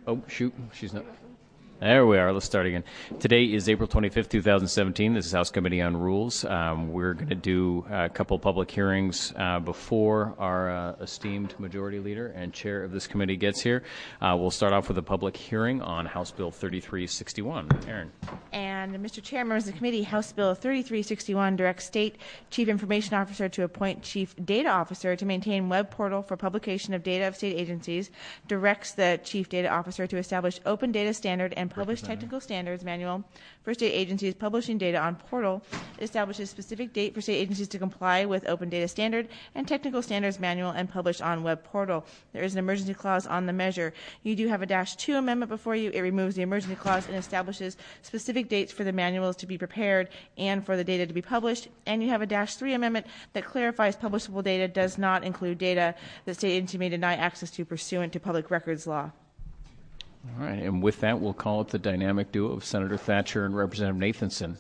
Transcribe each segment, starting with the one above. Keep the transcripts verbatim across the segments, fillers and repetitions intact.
Oh, shoot, she's not. There we are. Let's start again. Today is April twenty-fifth, two thousand seventeen. This is House Committee on Rules. Um, we're going to do a couple public hearings uh, before our uh, esteemed Majority Leader and Chair of this committee gets here. Uh, we'll start off with a public hearing on House Bill thirty-three sixty-one. Aaron. And Mister Chair, members of the committee, House Bill thirty-three sixty-one directs State Chief Information Officer to appoint Chief Data Officer to maintain web portal for publication of data of state agencies, directs the Chief Data Officer to establish open data standard and publish technical standards manual for state agencies publishing data on portal. It establishes specific date for state agencies to comply with open data standard and technical standards manual and publish on web portal. There is an emergency clause on the measure. You do have a dash two amendment before you. It removes the emergency clause and establishes specific dates for the manuals to be prepared and for the data to be published. And you have a dash three amendment that clarifies publishable data does not include data that state agency may deny access to pursuant to public records law. All right, and with that, we'll call it the dynamic duo of Senator Thatcher and Representative Nathanson.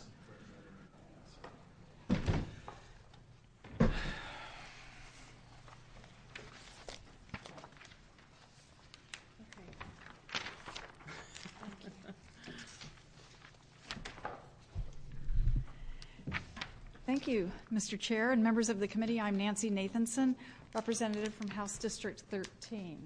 Thank you, Mister Chair and members of the committee. I'm Nancy Nathanson, representative from House District thirteen.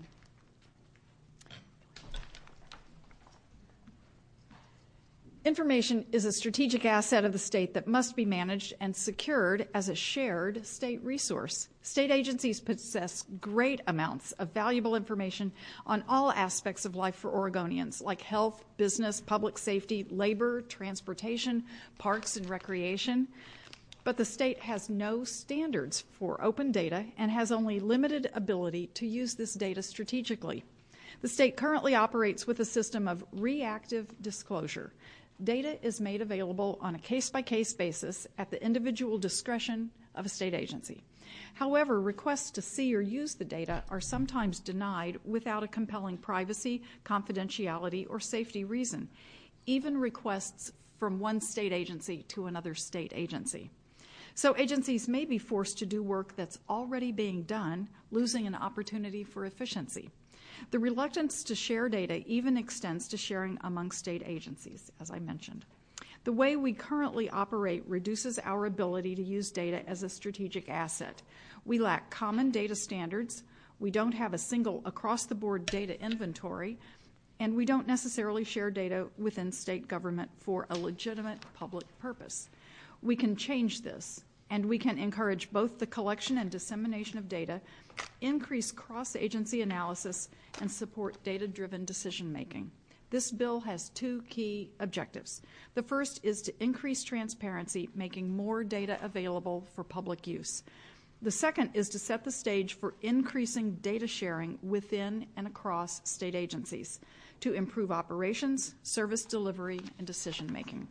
Information is a strategic asset of the state that must be managed and secured as a shared state resource. State agencies possess great amounts of valuable information on all aspects of life for Oregonians, like health, business, public safety, labor, transportation, parks, and recreation. But the state has no standards for open data and has only limited ability to use this data strategically. The state currently operates with a system of reactive disclosure. Data is made available on a case-by-case basis at the individual discretion of a state agency. However, requests to see or use the data are sometimes denied without a compelling privacy, confidentiality, or safety reason, even requests from one state agency to another state agency. So agencies may be forced to do work that's already being done, losing an opportunity for efficiency. The reluctance to share data even extends to sharing among state agencies, as I mentioned. The way we currently operate reduces our ability to use data as a strategic asset. We lack common data standards, we don't have a single across-the-board data inventory, and we don't necessarily share data within state government for a legitimate public purpose. We can change this, and we can encourage both the collection and dissemination of data, increase cross-agency analysis, and support data-driven decision-making. This bill has two key objectives. The first is to increase transparency, making more data available for public use. The second is to set the stage for increasing data sharing within and across state agencies to improve operations, service delivery, and decision-making.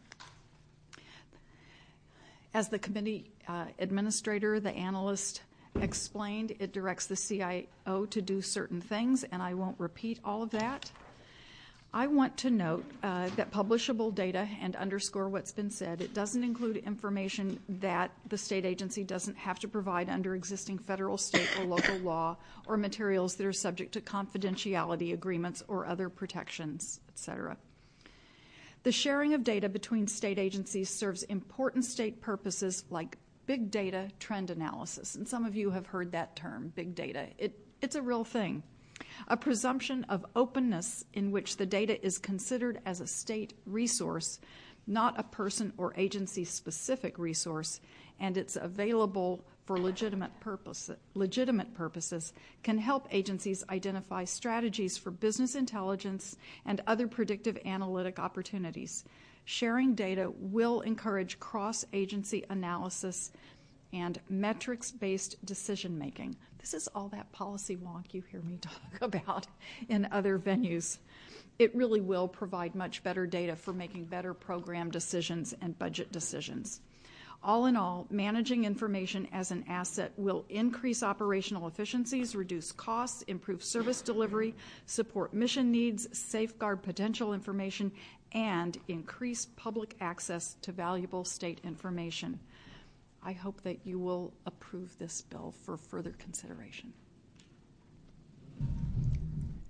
As the committee uh, administrator, the analyst explained, it directs the C I O to do certain things, and I won't repeat all of that. I want to note uh, that publishable data, and underscore what's been said, it doesn't include information that the state agency doesn't have to provide under existing federal, state, or local law, or materials that are subject to confidentiality agreements or other protections, et cetera. The sharing of data between state agencies serves important state purposes like big data trend analysis. And some of you have heard that term, big data. It, it's a real thing. A presumption of openness in which the data is considered as a state resource, not a person or agency-specific resource, and it's available for legitimate purpose, legitimate purposes, can help agencies identify strategies for business intelligence and other predictive analytic opportunities. Sharing data will encourage cross-agency analysis and metrics-based decision-making. This is all that policy wonk you hear me talk about in other venues. It really will provide much better data for making better program decisions and budget decisions. All in all, managing information as an asset will increase operational efficiencies, reduce costs, improve service delivery, support mission needs, safeguard potential information, and increase public access to valuable state information. I hope that you will approve this bill for further consideration.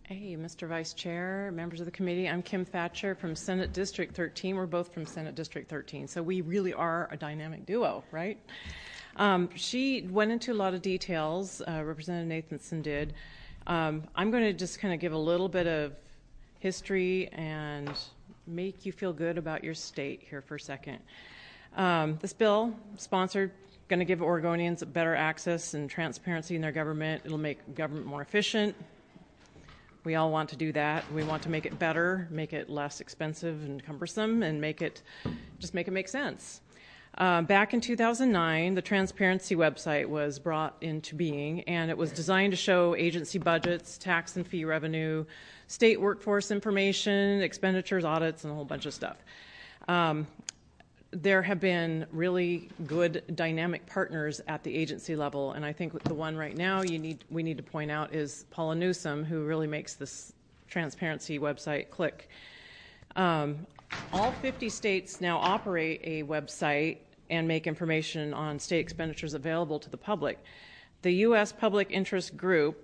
Hey, Mister Vice Chair, members of the committee, I'm Kim Thatcher from Senate District thirteen. We're both from Senate District thirteen, so we really are a dynamic duo, right? Um, she went into a lot of details, uh, Representative Nathanson did. Um, I'm going to just kind of give a little bit of history and make you feel good about your state here for a second. Um, this bill, sponsored, going to give Oregonians better access and transparency in their government. It'll make government more efficient. We all want to do that. We want to make it better, make it less expensive and cumbersome, and make it just make it make sense. Uh, back in two thousand nine, the Transparency website was brought into being, and it was designed to show agency budgets, tax and fee revenue, state workforce information, expenditures, audits, and a whole bunch of stuff. Um, There have been really good dynamic partners at the agency level, and I think the one right now you need we need to point out is Paula Newsome, who really makes this Transparency website click. Um, all fifty states now operate a website and make information on state expenditures available to the public. The U S Public Interest Group,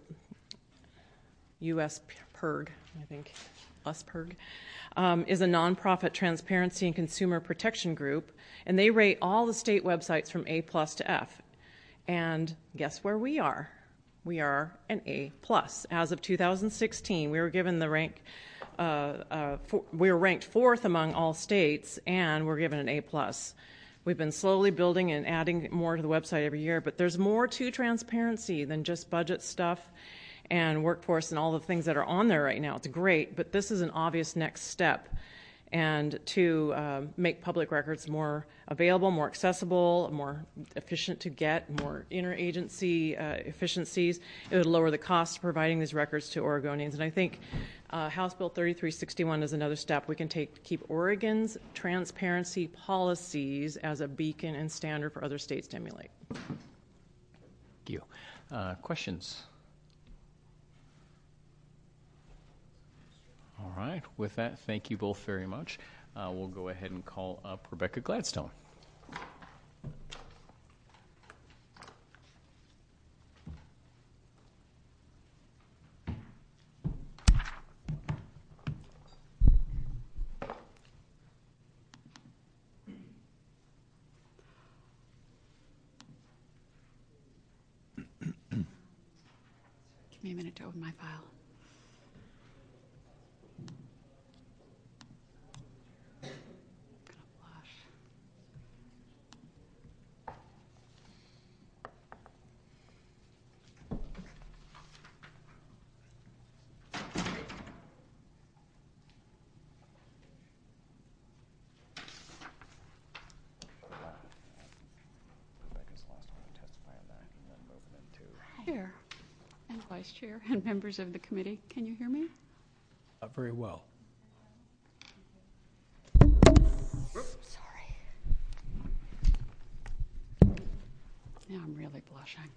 U S P I R G, I think, U S P I R G, Um, is a nonprofit transparency and consumer protection group, and they rate all the state websites from A plus to F. And guess where we are? We are an A plus. As of two thousand sixteen, we were given the rank. Uh, uh, for, we were ranked fourth among all states, and we're given an A plus. We've been slowly building and adding more to the website every year, but there's more to transparency than just budget stuff and workforce and all the things that are on there right now. It's great, but this is an obvious next step. And to uh, make public records more available, more accessible, more efficient to get, more interagency uh, efficiencies, it would lower the cost of providing these records to Oregonians. And I think uh, House Bill thirty-three sixty-one is another step we can take to keep Oregon's transparency policies as a beacon and standard for other states to emulate. Thank you. Uh, questions? All right. With that, thank you both very much. Uh, we'll go ahead and call up Rebecca Gladstone. Give me a minute to open my file. Chair and Vice Chair and members of the committee, can you hear me? Uh, very well. Sorry. Now I'm really blushing.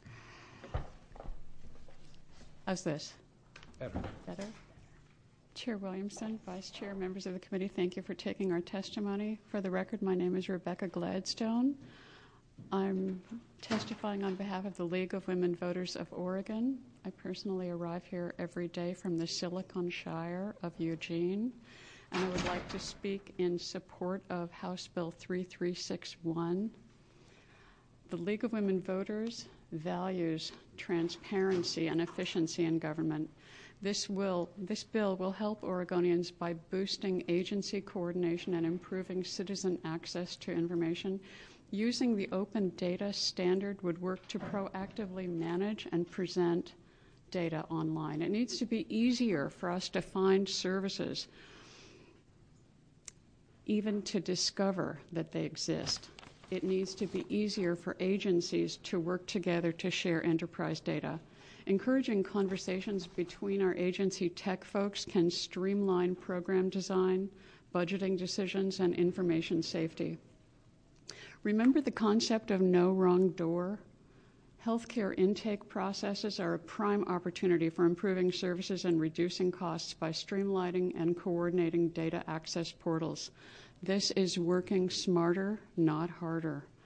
How's this? Better. Better? Chair Williamson, Vice Chair, members of the committee, thank you for taking our testimony. For the record, my name is Rebecca Gladstone. I'm testifying on behalf of the League of Women Voters of Oregon. I personally arrive here every day from the Silicon Shire of Eugene, and I would like to speak in support of House Bill thirty-three sixty-one. The League of Women Voters values transparency and efficiency in government. This will, this bill will help Oregonians by boosting agency coordination and improving citizen access to information. Using the open data standard would work to proactively manage and present data online. It needs to be easier for us to find services, even to discover that they exist. It needs to be easier for agencies to work together to share enterprise data. Encouraging conversations between our agency tech folks can streamline program design, budgeting decisions, and information safety. Remember the concept of no wrong door? Healthcare intake processes are a prime opportunity for improving services and reducing costs by streamlining and coordinating data access portals. This is working smarter, not harder.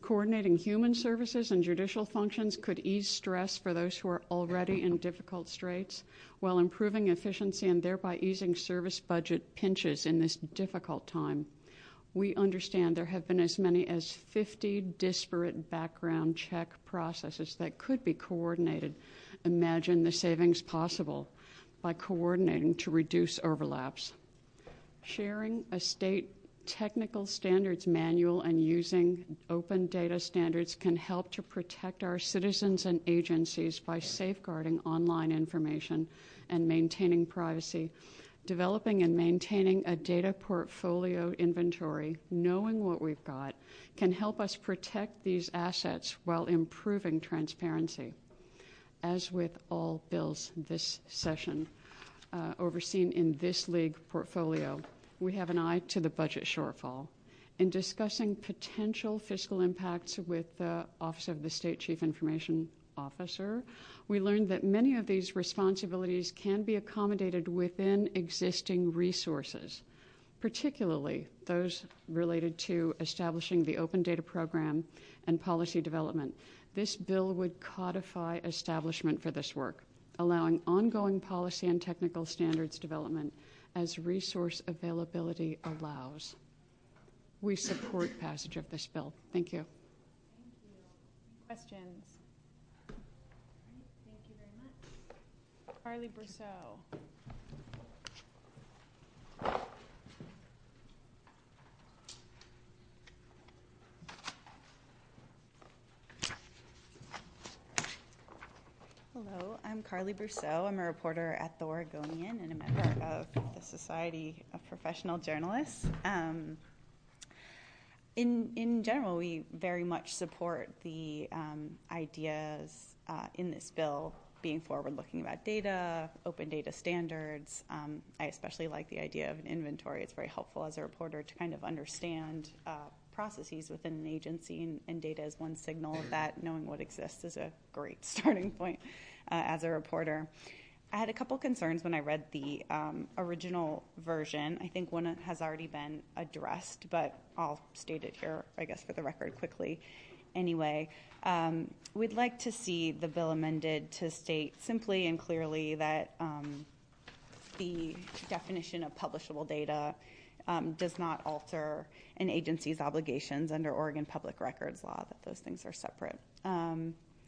Coordinating human services and judicial functions could ease stress for those who are already in difficult straits, while improving efficiency and thereby easing service budget pinches in this difficult time. We understand there have been as many as fifty disparate background check processes that could be coordinated. Imagine the savings possible by coordinating to reduce overlaps. Sharing a state technical standards manual and using open data standards can help to protect our citizens and agencies by safeguarding online information and maintaining privacy. Developing and maintaining a data portfolio inventory, knowing what we've got, can help us protect these assets while improving transparency. As with all bills this session, uh, overseen in this league portfolio, we have an eye to the budget shortfall. In discussing potential fiscal impacts with the Office of the State Chief Information Officer, we learned that many of these responsibilities can be accommodated within existing resources, particularly those related to establishing the Open Data Program and policy development. This bill would codify establishment for this work, allowing ongoing policy and technical standards development as resource availability allows. We support passage of this bill. Thank you. Thank you. Questions? Thank you very much. Carly Brousseau. Hello, I'm Carly Brousseau. I'm a reporter at The Oregonian and a member of the Society of Professional Journalists. Um, in, in general, we very much support the um, ideas uh, in this bill being forward-looking about data, open data standards. Um, I especially like the idea of an inventory. It's very helpful as a reporter to kind of understand uh, processes within an agency, and, and data is one signal of that. Knowing what exists is a great starting point uh, as a reporter. I had a couple concerns when I read the um, original version. I think one has already been addressed, but I'll state it here, I guess, for the record quickly. Anyway, um, we'd like to see the bill amended to state simply and clearly that um, the definition of publishable data Um, does not alter an agency's obligations under Oregon Public Records law, that those things are separate. Um,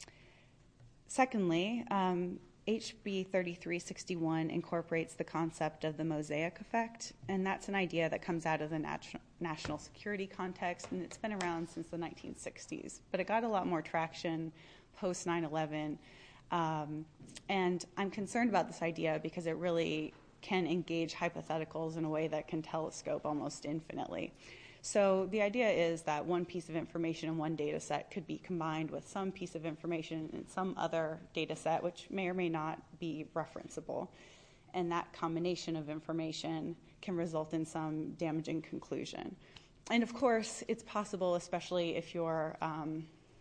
secondly, um, H B thirty-three sixty-one incorporates the concept of the mosaic effect, and that's an idea that comes out of the nat- national security context, and it's been around since the nineteen sixties, but it got a lot more traction post nine eleven, um, and I'm concerned about this idea because it really can engage hypotheticals in a way that can telescope almost infinitely. So the idea is that one piece of information in one data set could be combined with some piece of information in some other data set, which may or may not be referenceable. And that combination of information can result in some damaging conclusion. And of course, it's possible, especially if you're um,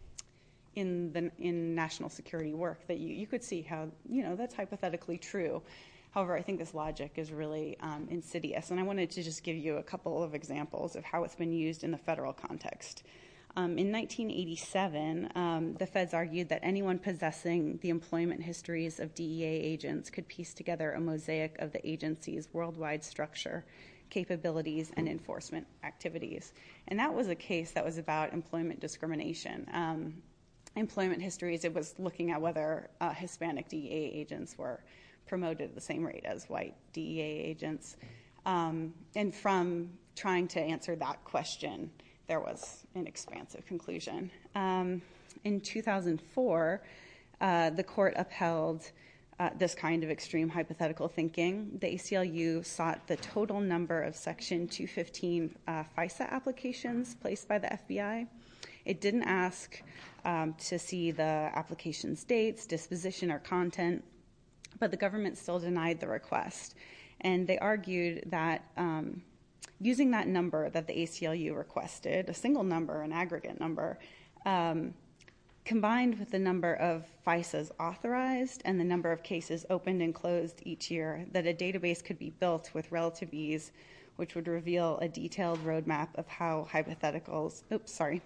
in the in national security work, that you, you could see how, you know, that's hypothetically true. However, I think this logic is really um, insidious, and I wanted to just give you a couple of examples of how it's been used in the federal context. Um, in nineteen eighty-seven, um, the feds argued that anyone possessing the employment histories of D E A agents could piece together a mosaic of the agency's worldwide structure, capabilities, and enforcement activities. And that was a case that was about employment discrimination. Um, employment histories, it was looking at whether uh, Hispanic D E A agents were promoted at the same rate as white D E A agents. Um, and from trying to answer that question, there was an expansive conclusion. Um, in two thousand four, uh, the court upheld uh, this kind of extreme hypothetical thinking. The A C L U sought the total number of Section two fifteen uh, FISA applications placed by the F B I. It didn't ask um, to see the application's dates, disposition, or content, but the government still denied the request. And they argued that um, using that number that the A C L U requested, a single number, an aggregate number, um, combined with the number of FISAs authorized and the number of cases opened and closed each year, that a database could be built with relative ease, which would reveal a detailed roadmap of how hypotheticals, oops, sorry,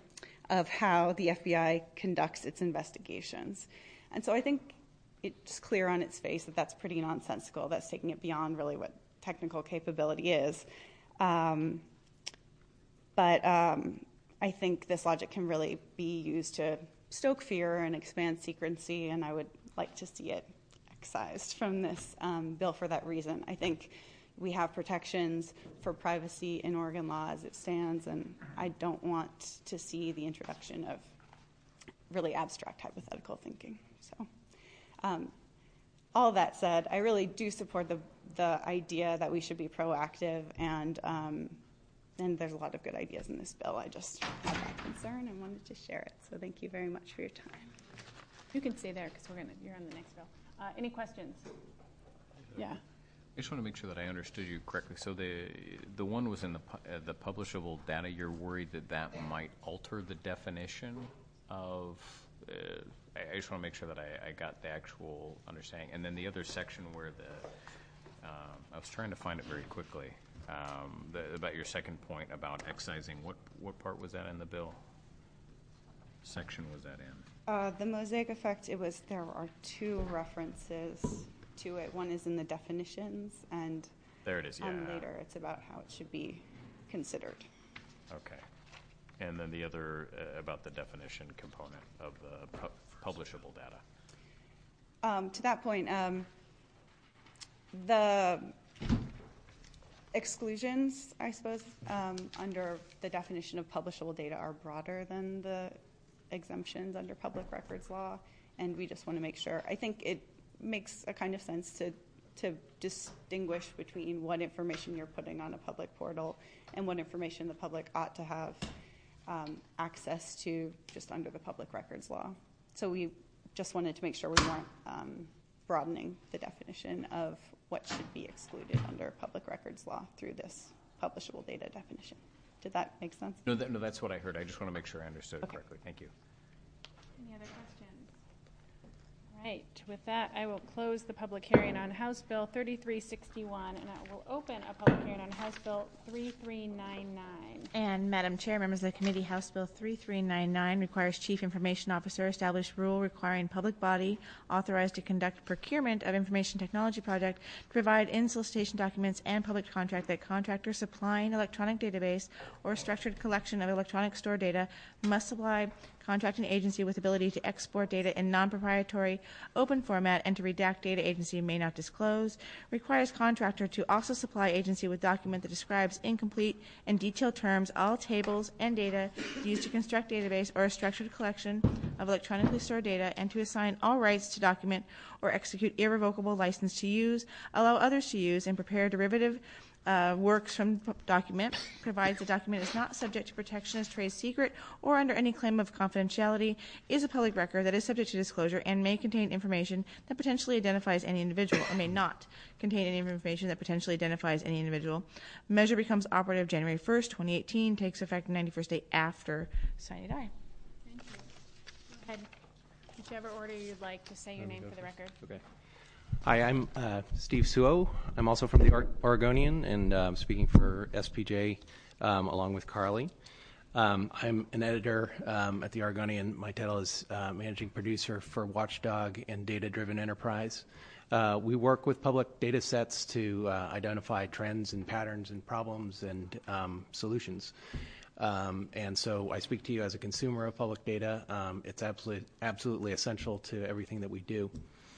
of how the F B I conducts its investigations. And so I think it's clear on its face that that's pretty nonsensical. That's taking it beyond really what technical capability is. Um, but um, I think this logic can really be used to stoke fear and expand secrecy, and I would like to see it excised from this um, bill for that reason. I think we have protections for privacy in Oregon law as it stands, and I don't want to see the introduction of really abstract hypothetical thinking. So, um, all that said, I really do support the the idea that we should be proactive, and um, and there's a lot of good ideas in this bill. I just had that concern and wanted to share it. So thank you very much for your time. You can stay there because we're gonna. You're on the next bill. Uh, any questions? Yeah. I just want to make sure that I understood you correctly. So the the one was in the pu- uh, the publishable data. You're worried that that might alter the definition of. Uh, I, I just want to make sure that I, I got the actual understanding. And then the other section where the um, I was trying to find it very quickly um, the, about your second point about excising. What what part was that in the bill? Section was that in? Uh, the mosaic effect. It was there are two references to it. One is in the definitions, and there it is. Yeah. Um, later, it's about how it should be considered. Okay, and then the other uh, about the definition component of the pu- publishable data. Um, to that point, um, the exclusions, I suppose, um, under the definition of publishable data are broader than the exemptions under public records law, and we just want to make sure. I think it makes a kind of sense to to distinguish between what information you're putting on a public portal and what information the public ought to have um, access to just under the public records law. So we just wanted to make sure we weren't um, broadening the definition of what should be excluded under public records law through this publishable data definition. Did that make sense? No, that, no, that's what I heard. I just want to make sure I understood Okay. it correctly. Thank you. Any other questions? All right. With that, I will close the public hearing on House Bill thirty-three sixty-one, and I will open a public hearing on House Bill thirty-three ninety-nine. And Madam Chair, members of the committee, House Bill thirty-three ninety-nine requires Chief Information Officer establish rule requiring public body authorized to conduct procurement of information technology project to provide in solicitation documents and public contract that contractor supplying electronic database or structured collection of electronic store data must supply contracting agency with ability to export data in non-proprietary open format and to redact data agency may not disclose, requires contractor to also supply agency with document that describes in complete and detailed terms all tables and data used to construct database or a structured collection of electronically stored data, and to assign all rights to document or execute irrevocable license to use, allow others to use, and prepare derivative Uh, works from the document, provides the document is not subject to protection as trade secret or under any claim of confidentiality, is a public record that is subject to disclosure, and may contain information that potentially identifies any individual, or may not contain any information that potentially identifies any individual. Measure becomes operative January first, twenty eighteen, takes effect the ninety-first day after sine die. Thank you. Go ahead. Whichever order you'd like to say your name for the record. Okay. Hi, I'm uh, Steve Suo. I'm also from the or- Oregonian, and uh, I'm speaking for S P J um, along with Carly. Um, I'm an editor um, at the Oregonian. My title is uh, Managing Producer for Watchdog and Data Driven Enterprise. Uh, we work with public data sets to uh, identify trends and patterns and problems and um, solutions. Um, and so I speak to you as a consumer of public data. Um, it's absolutely, absolutely essential to everything that we do.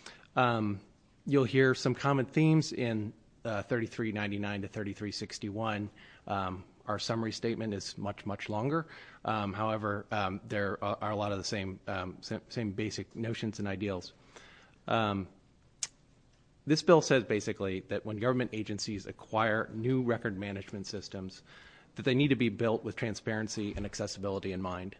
Um, You'll hear some common themes in uh, thirty-three ninety-nine to thirty-three sixty-one. Um, our summary statement is much, much longer. Um, however, um, there are, are a lot of the same, um, same, same basic notions and ideals. Um, this bill says basically that when government agencies acquire new record management systems, that they need to be built with transparency and accessibility in mind.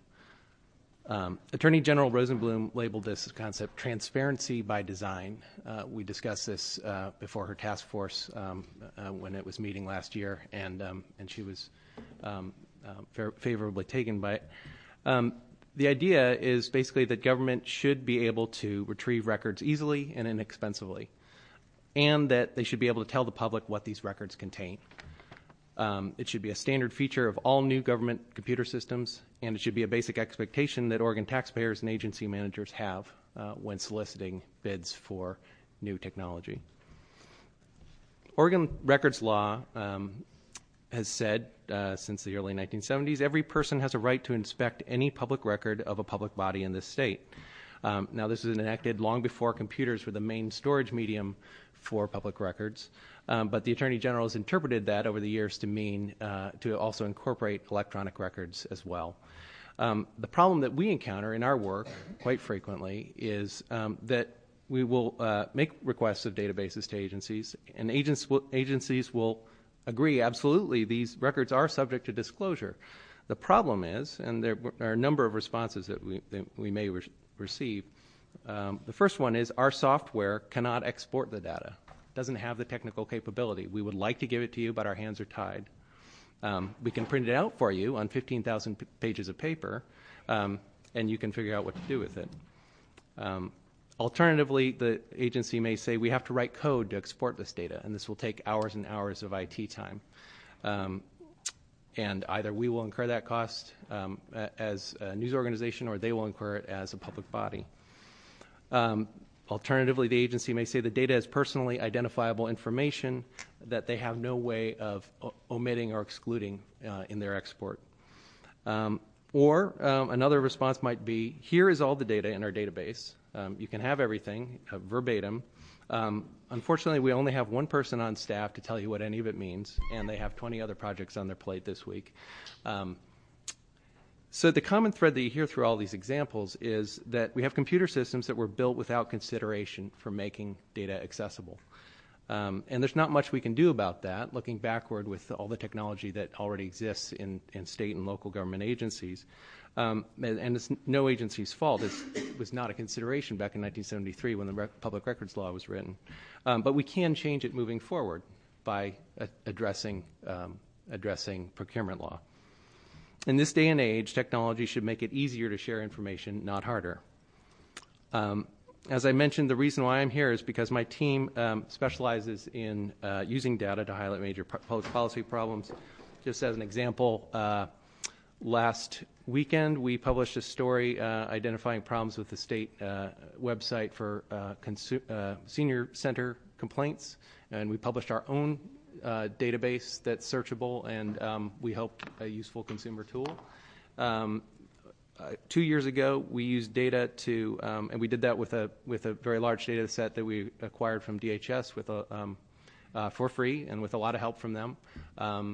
Um, Attorney General Rosenblum labeled this concept transparency by design. Uh, we discussed this uh, before her task force um, uh, when it was meeting last year, and um, and she was um, uh, fair, favorably taken by it. Um, the idea is basically that government should be able to retrieve records easily and inexpensively, and that they should be able to tell the public what these records contain. Um, it should be a standard feature of all new government computer systems, and it should be a basic expectation that Oregon taxpayers and agency managers have uh, when soliciting bids for new technology. Oregon records law um, has said uh, since the early nineteen seventies, every person has a right to inspect any public record of a public body in this state. Um, now, this was enacted long before computers were the main storage medium for public records, um, but the Attorney General has interpreted that over the years to mean uh, to also incorporate electronic records as well. Um, the problem that we encounter in our work quite frequently is um, that we will uh, make requests of databases to agencies, and agents will, agencies will agree, absolutely, these records are subject to disclosure. The problem is, and there are a number of responses that we, that we may re- receive. Um, the first one is our software cannot export the data. It doesn't have the technical capability. We would like to give it to you, but our hands are tied. Um, we can print it out for you on fifteen thousand p- pages of paper, um, and you can figure out what to do with it. Um, alternatively, the agency may say we have to write code to export this data, and this will take hours and hours of I T time. Um, and either we will incur that cost um, as a news organization, or they will incur it as a public body. Um, alternatively, the agency may say the data is personally identifiable information that they have no way of o- omitting or excluding uh, in their export. Um, or um, another response might be, here is all the data in our database. Um, you can have everything uh, verbatim. Um, unfortunately, we only have one person on staff to tell you what any of it means, and they have twenty other projects on their plate this week. Um, so the common thread that you hear through all these examples is that we have computer systems that were built without consideration for making data accessible. Um, and there's not much we can do about that, looking backward with all the technology that already exists in, in state and local government agencies. Um, and, and it's no agency's fault. It's, it was not a consideration back in nineteen seventy-three when the rec- public records law was written. Um, but we can change it moving forward by a- addressing, um, addressing procurement law. In this day and age, technology should make it easier to share information, not harder. Um, as I mentioned, the reason why I'm here is because my team um, specializes in uh, using data to highlight major pu- public policy problems. Just as an example, uh, last weekend we published a story uh, identifying problems with the state uh, website for uh, consu- uh, senior center complaints, and we published our own uh, database that's searchable and um, we hope a useful consumer tool. Um, uh, two years ago, we used data to, um, and we did that with a with a very large data set that we acquired from D H S with a um, uh, for free and with a lot of help from them. Um,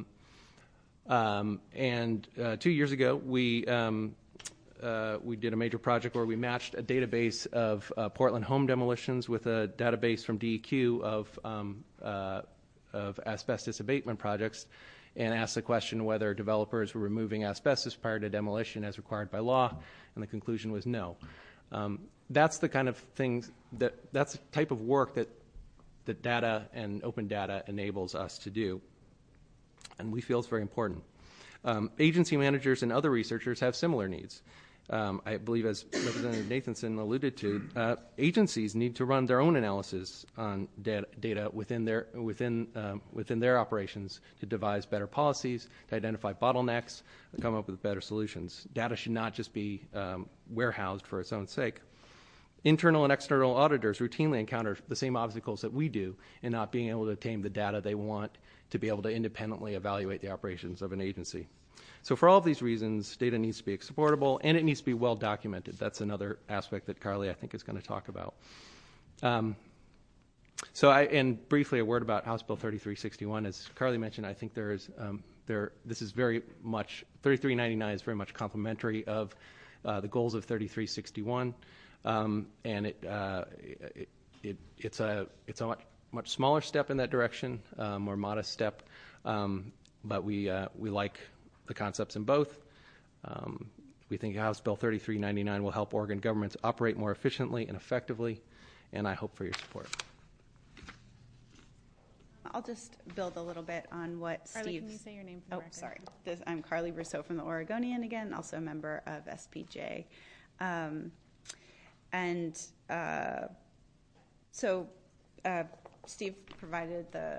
Um, and uh, two years ago, we um, uh, we did a major project where we matched a database of uh, Portland home demolitions with a database from D E Q of um, uh, of asbestos abatement projects, and asked the question whether developers were removing asbestos prior to demolition as required by law, and the conclusion was no. Um, that's the kind of things that that's the type of work that that data and open data enables us to do. And we feel it's very important. Um, agency managers and other researchers have similar needs. Um, I believe, as Representative Nathanson alluded to, uh, agencies need to run their own analysis on data, data within their within um, within their operations to devise better policies, to identify bottlenecks, to come up with better solutions. Data should not just be um, warehoused for its own sake. Internal and external auditors routinely encounter the same obstacles that we do in not being able to obtain the data they want to be able to independently evaluate the operations of an agency. So for all of these reasons, data needs to be exportable, and it needs to be well documented. That's another aspect that Carly, I think, is going to talk about. Um, so I, and briefly a word about House Bill thirty-three sixty-one. As Carly mentioned, I think there is, um, there, this is very much, thirty-three ninety-nine is very much complementary of uh, the goals of thirty-three sixty-one. Um, and it, uh, it, it, it's a, it's a much, much smaller step in that direction, uh, more modest step, um, but we uh, we like the concepts in both. Um, we think House Bill thirty-three ninety-nine will help Oregon governments operate more efficiently and effectively, and I hope for your support. I'll just build a little bit on what Carly, Steve. can you say your name for the Oh, record? sorry. This, I'm Carly Rousseau from the Oregonian again, also a member of S P J. Um, and uh, so uh, Steve provided the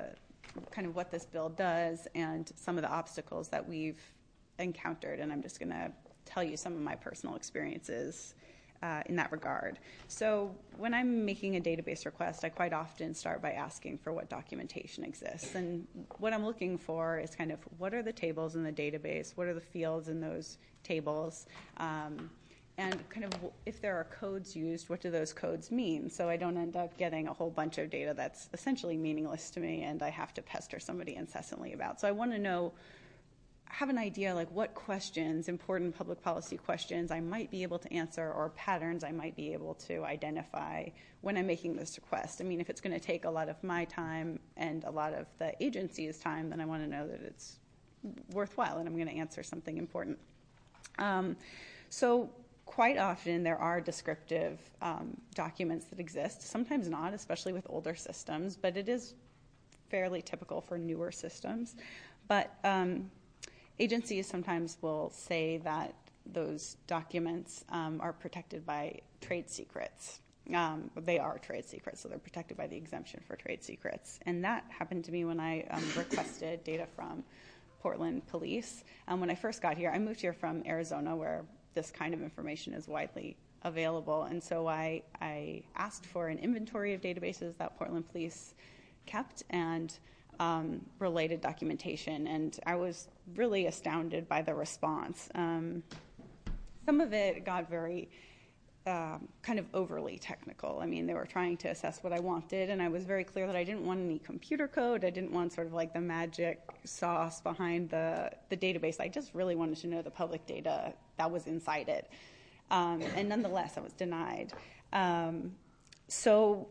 kind of what this bill does and some of the obstacles that we've encountered. And I'm just going to tell you some of my personal experiences uh, in that regard. So when I'm making a database request, I quite often start by asking for what documentation exists. And what I'm looking for is kind of what are the tables in the database, what are the fields in those tables, um, and kind of if there are codes used, what do those codes mean? So I don't end up getting a whole bunch of data that's essentially meaningless to me and I have to pester somebody incessantly about. So I want to know, have an idea like what questions, important public policy questions I might be able to answer or patterns I might be able to identify when I'm making this request. I mean, if it's going to take a lot of my time and a lot of the agency's time, then I want to know that it's worthwhile and I'm going to answer something important. Um, so quite often there are descriptive um, documents that exist, sometimes not, especially with older systems, but it is fairly typical for newer systems. But um, agencies sometimes will say that those documents um, are protected by trade secrets. Um, they are trade secrets, so they're protected by the exemption for trade secrets. And that happened to me when I um, requested data from Portland Police. Um, when I first got here, I moved here from Arizona, where this kind of information is widely available. And so I, I asked for an inventory of databases that Portland Police kept and um, related documentation. And I was really astounded by the response. Um, some of it got very um, kind of overly technical. I mean, they were trying to assess what I wanted, and I was very clear that I didn't want any computer code. I didn't want sort of like the magic sauce behind the, the database. I just really wanted to know the public data that was inside it. Um, and nonetheless, I was denied. Um, so,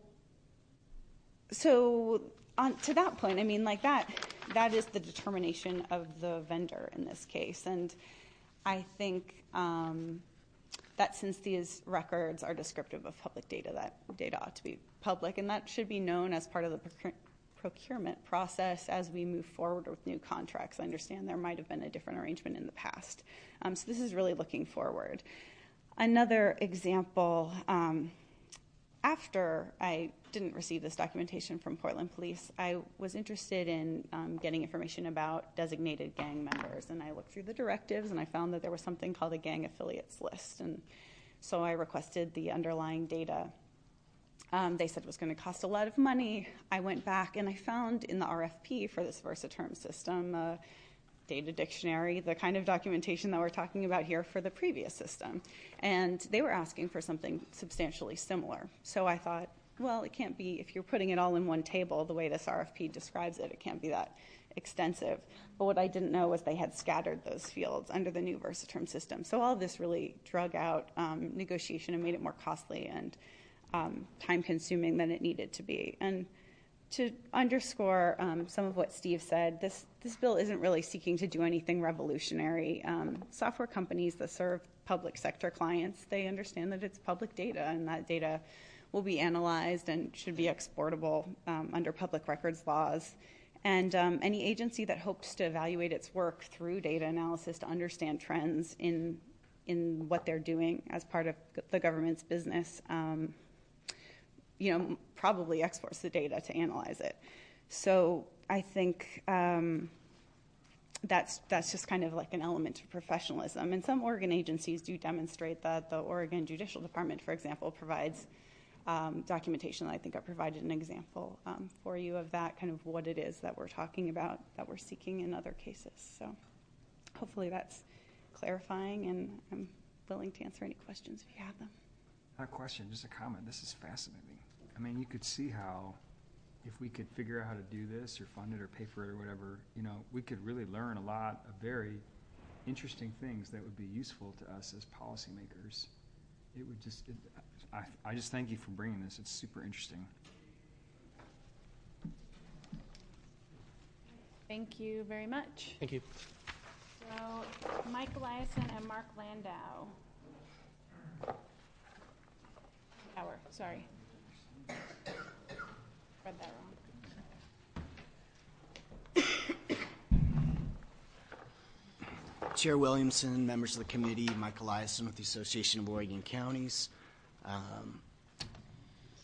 so on to that point, I mean, like that, that is the determination of the vendor in this case. And I think um, that since these records are descriptive of public data, that data ought to be public, and that should be known as part of the procure- procurement process as we move forward with new contracts. I understand there might have been a different arrangement in the past. Um, so this is really looking forward. Another example, um, after I didn't receive this documentation from Portland Police, I was interested in um, getting information about designated gang members. And I looked through the directives and I found that there was something called a gang affiliates list. And so I requested the underlying data. Um, they said it was going to cost a lot of money. I went back and I found in the R F P for this Versaterm system a data dictionary, the kind of documentation that we're talking about here for the previous system. And they were asking for something substantially similar. So I thought, well, it can't be, if you're putting it all in one table, the way this R F P describes it, it can't be that extensive. But what I didn't know was they had scattered those fields under the new Versaterm system. So all of this really drug out um, negotiation and made it more costly and um, time-consuming than it needed to be. And to underscore um, some of what Steve said, this, this bill isn't really seeking to do anything revolutionary. Um, software companies that serve public sector clients, they understand that it's public data, and that data will be analyzed and should be exportable um, under public records laws. And um, any agency that hopes to evaluate its work through data analysis to understand trends in, in what they're doing as part of the government's business, um, you know, probably exports the data to analyze it. So I think um, that's that's just kind of like an element of professionalism. And some Oregon agencies do demonstrate that. The Oregon Judicial Department, for example, provides um, documentation. I think I provided an example um, for you of that, kind of what it is that we're talking about, that we're seeking in other cases. So hopefully that's clarifying, and I'm willing to answer any questions if you have them. Not a question, just a comment. This is fascinating. I mean, you could see how if we could figure out how to do this or fund it or pay for it or whatever, you know, we could really learn a lot of very interesting things that would be useful to us as policymakers. It would just, it, I, I just thank you for bringing this. It's super interesting. Thank you very much. Thank you. So, Mike Eliason and Mark Landau. Hour, sorry. Read that wrong. Chair Williamson, members of the committee, Mike Eliason with the Association of Oregon Counties. Um,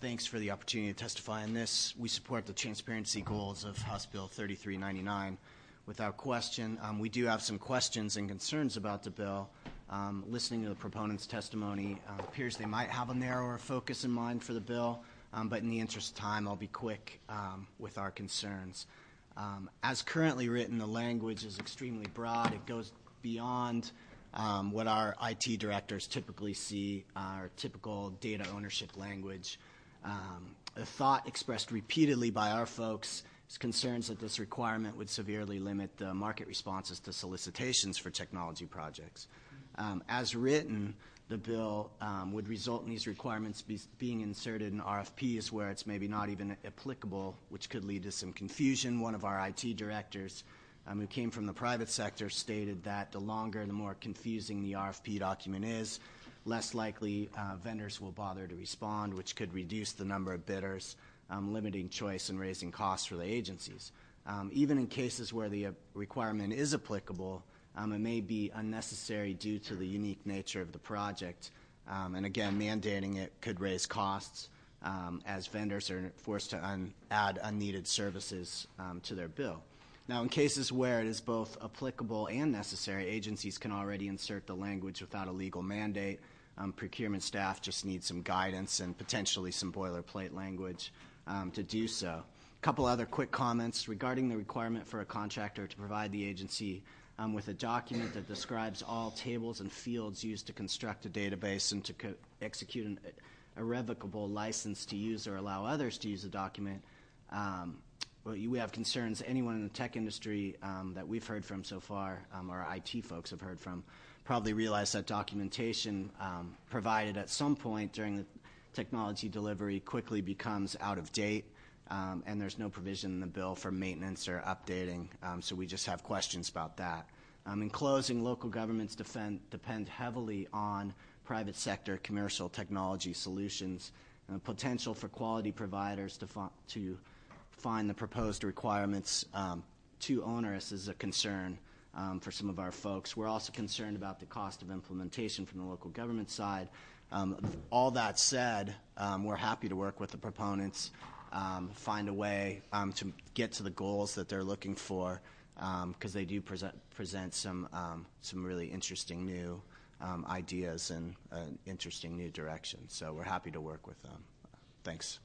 thanks for the opportunity to testify on this. We support the transparency goals of House Bill thirty-three ninety-nine without question. Um, we do have some questions and concerns about the bill. Um, listening to the proponent's testimony, uh, appears they might have a narrower focus in mind for the bill, um, but in the interest of time, I'll be quick um, with our concerns. Um, as currently written, the language is extremely broad. It goes beyond um, what our I T directors typically see, our typical data ownership language. Um, a thought expressed repeatedly by our folks is concerns that this requirement would severely limit the market responses to solicitations for technology projects. Um, as written, the bill um, would result in these requirements be, being inserted in R F Ps where it's maybe not even applicable, which could lead to some confusion. One of our I T directors um, who came from the private sector stated that the longer, the more confusing the R F P document is, less likely uh, vendors will bother to respond, which could reduce the number of bidders, um, limiting choice and raising costs for the agencies. Um, even in cases where the uh, requirement is applicable, Um, it may be unnecessary due to the unique nature of the project. Um, and again, mandating it could raise costs um, as vendors are forced to un- add unneeded services um, to their bill. Now, in cases where it is both applicable and necessary, agencies can already insert the language without a legal mandate. Um, procurement staff just need some guidance and potentially some boilerplate language um, to do so. A couple other quick comments regarding the requirement for a contractor to provide the agency Um, with a document that describes all tables and fields used to construct a database and to co- execute an irrevocable license to use or allow others to use the document. Um, well, we have concerns. Anyone in the tech industry um, that we've heard from so far, um, or I T folks have heard from, probably realize that documentation um, provided at some point during the technology delivery quickly becomes out of date. Um, and there's no provision in the bill for maintenance or updating, um, so we just have questions about that. Um, in closing, local governments defend, depend heavily on private sector commercial technology solutions, and the potential for quality providers to, fi- to find the proposed requirements um, too onerous is a concern um, for some of our folks. We're also concerned about the cost of implementation from the local government side. Um, all that said, um, we're happy to work with the proponents, Um, find a way um, to get to the goals that they're looking for, because um, they do present present some um, some really interesting new um, ideas and uh, interesting new directions. So we're happy to work with them. Thanks.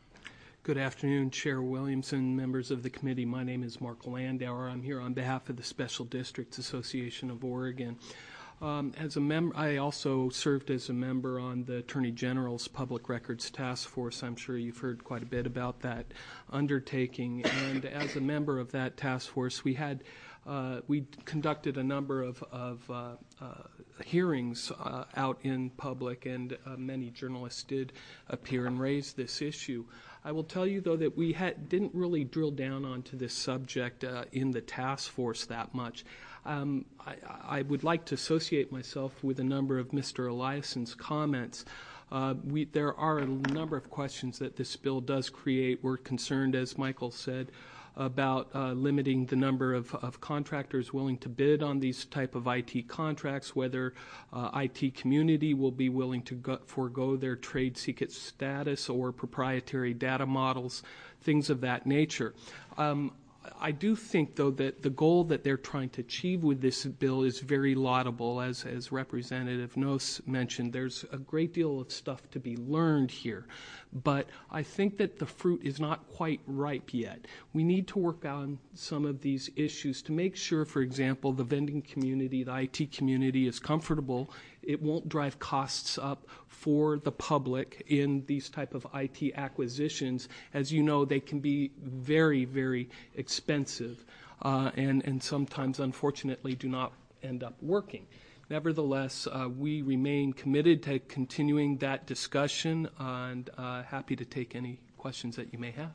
Good afternoon, Chair Williamson, members of the committee. My name is Mark Landauer. I'm here on behalf of the Special Districts Association of Oregon. Um, as a member, I also served as a member on the Attorney General's Public Records Task Force. I'm sure you've heard quite a bit about that undertaking. And as a member of that task force, we had uh, we conducted a number of, of uh, uh, hearings uh, out in public, and uh, many journalists did appear and raise this issue. I will tell you, though, that we had, didn't really drill down onto this subject uh, in the task force that much. Um, I, I would like to associate myself with a number of Mister Eliason's comments. Uh, we, there are a number of questions that this bill does create. We're concerned, as Michael said, about uh, limiting the number of, of contractors willing to bid on these type of I T contracts, whether uh, I T community will be willing to go, forego their trade secret status or proprietary data models, things of that nature. Um, I do think, though, that the goal that they're trying to achieve with this bill is very laudable. As, as Representative Noss mentioned, there's a great deal of stuff to be learned here. But I think that the fruit is not quite ripe yet. We need to work on some of these issues to make sure, for example, the vending community, the I T community is comfortable. It won't drive costs up for the public in these type of I T acquisitions. As you know, they can be very, very expensive uh, and, and sometimes, unfortunately, do not end up working. Nevertheless, uh, we remain committed to continuing that discussion and uh, happy to take any questions that you may have.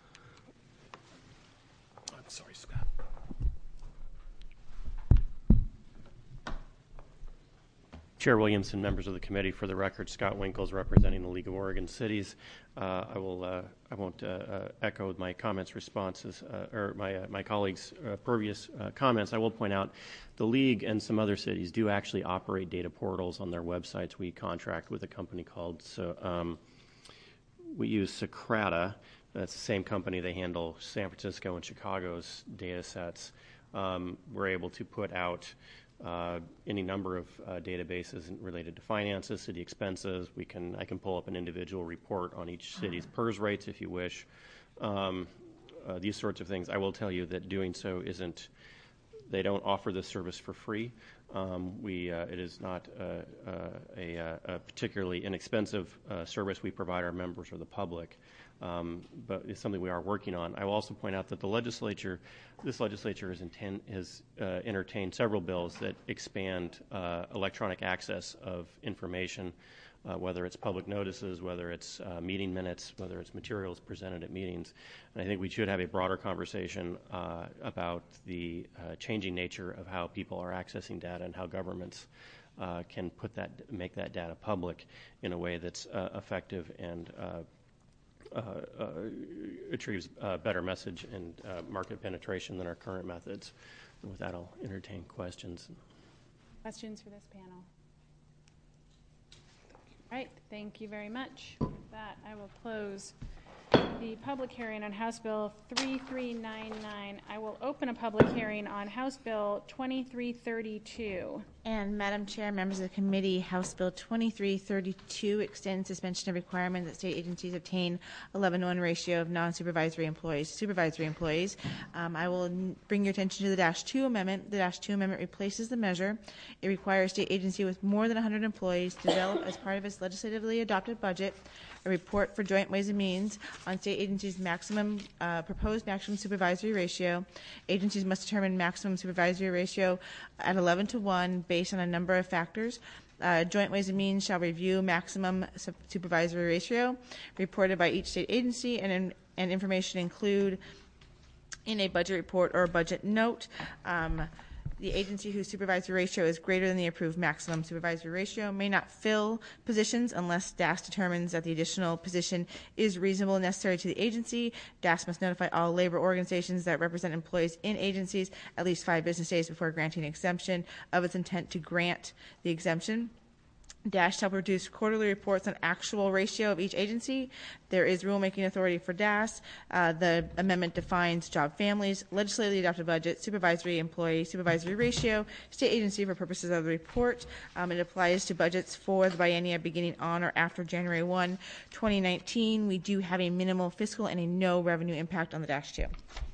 I'm sorry, Scott. Chair Williamson, members of the committee, for the record, Scott Winkles representing the League of Oregon Cities. Uh, I will. Uh, I won't uh, uh, echo my comments, responses, uh, or my uh, my colleagues' uh, previous uh, comments. I will point out the League and some other cities do actually operate data portals on their websites. We contract with a company called so, um, we use Socrata. That's the same company. They handle San Francisco and Chicago's data sets. Um, we're able to put out uh, any number of uh, databases related to finances, city expenses. We can I can pull up an individual report on each city's P E R S rates if you wish. Um, uh, these sorts of things. I will tell you that doing so isn't. They don't offer this service for free. Um, we uh, it is not uh, uh, a, a particularly inexpensive uh, service we provide our members or the public. Um, but it's something we are working on. I will also point out that the legislature, this legislature has, inten- has uh, entertained several bills that expand uh, electronic access of information, uh, whether it's public notices, whether it's uh, meeting minutes, whether it's materials presented at meetings. And I think we should have a broader conversation uh, about the uh, changing nature of how people are accessing data and how governments uh, can put that, make that data public in a way that's uh, effective and uh, Uh, uh, achieves a better message and uh, market penetration than our current methods. And with that, I'll entertain questions. Questions for this panel? All right, thank you very much. With that, I will close the public hearing on House Bill thirty-three ninety-nine. I will open a public hearing on House Bill twenty-three thirty-two. And Madam Chair, members of the committee, House Bill twenty-three thirty-two extends suspension of requirement that state agencies obtain eleven to one ratio of non-supervisory employees to supervisory employees. Um, I will n- bring your attention to the Dash two amendment. The Dash two amendment replaces the measure. It requires state agency with more than one hundred employees to develop, as part of its legislatively adopted budget, a report for Joint Ways and Means on state agencies' maximum uh, proposed maximum supervisory ratio. Agencies must determine maximum supervisory ratio at eleven to one based on a number of factors. Uh, Joint Ways and Means shall review maximum su- supervisory ratio reported by each state agency, and, in, and information include in a budget report or a budget note. Um, The agency whose supervisory ratio is greater than the approved maximum supervisory ratio may not fill positions unless D A S determines that the additional position is reasonable and necessary to the agency. D A S must notify all labor organizations that represent employees in agencies at least five business days before granting exemption of its intent to grant the exemption. D A S shall produce quarterly reports on actual ratio of each agency. There is rulemaking authority for D A S. Uh, the amendment defines job families, legislatively adopted budget, supervisory employee, supervisory ratio, state agency for purposes of the report. Um, it applies to budgets for the biennia beginning on or after January first, twenty nineteen. We do have a minimal fiscal and a no revenue impact on the Dash two.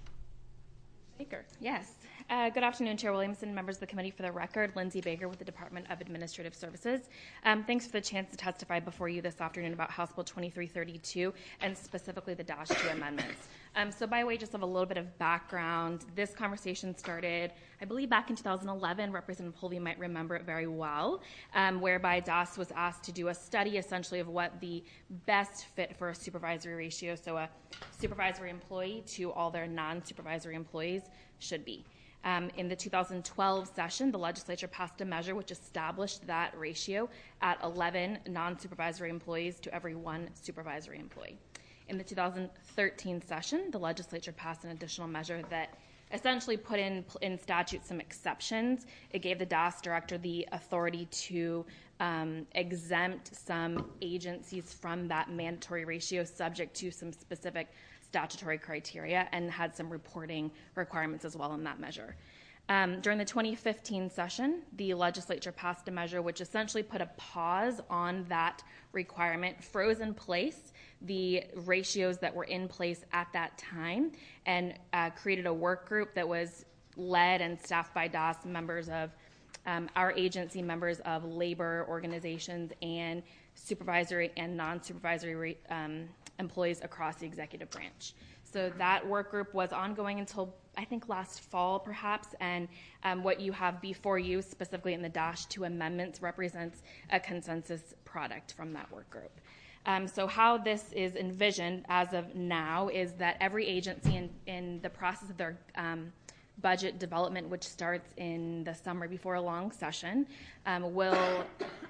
Baker. Yes. Uh, good afternoon, Chair Williamson, members of the committee. For the record, Lindsay Baker with the Department of Administrative Services. Um, thanks for the chance to testify before you this afternoon about House Bill twenty-three thirty-two and specifically the Dash two amendments. Um, so by way just of a little bit of background, this conversation started, I believe, back in two thousand eleven. Representative Holvey might remember it very well, um, whereby D A S was asked to do a study essentially of what the best fit for a supervisory ratio, so a supervisory employee to all their non-supervisory employees, should be. Um, in the two thousand twelve session, the legislature passed a measure which established that ratio at eleven non-supervisory employees to every one supervisory employee. In the two thousand thirteen session, the legislature passed an additional measure that essentially put in in statute some exceptions. It gave the D A S director the authority to um, exempt some agencies from that mandatory ratio subject to some specific statutory criteria, and had some reporting requirements as well in that measure. Um, during the twenty fifteen session, the legislature passed a measure which essentially put a pause on that requirement, froze in place the ratios that were in place at that time, and uh, created a work group that was led and staffed by D A S, members of um, our agency, members of labor organizations, and supervisory and non-supervisory um, employees across the executive branch. So that work group was ongoing until I think last fall perhaps, and um, what you have before you specifically in the Dash two amendments represents a consensus product from that work group. Um, so how this is envisioned as of now is that every agency in, in the process of their um, budget development, which starts in the summer before a long session, um, will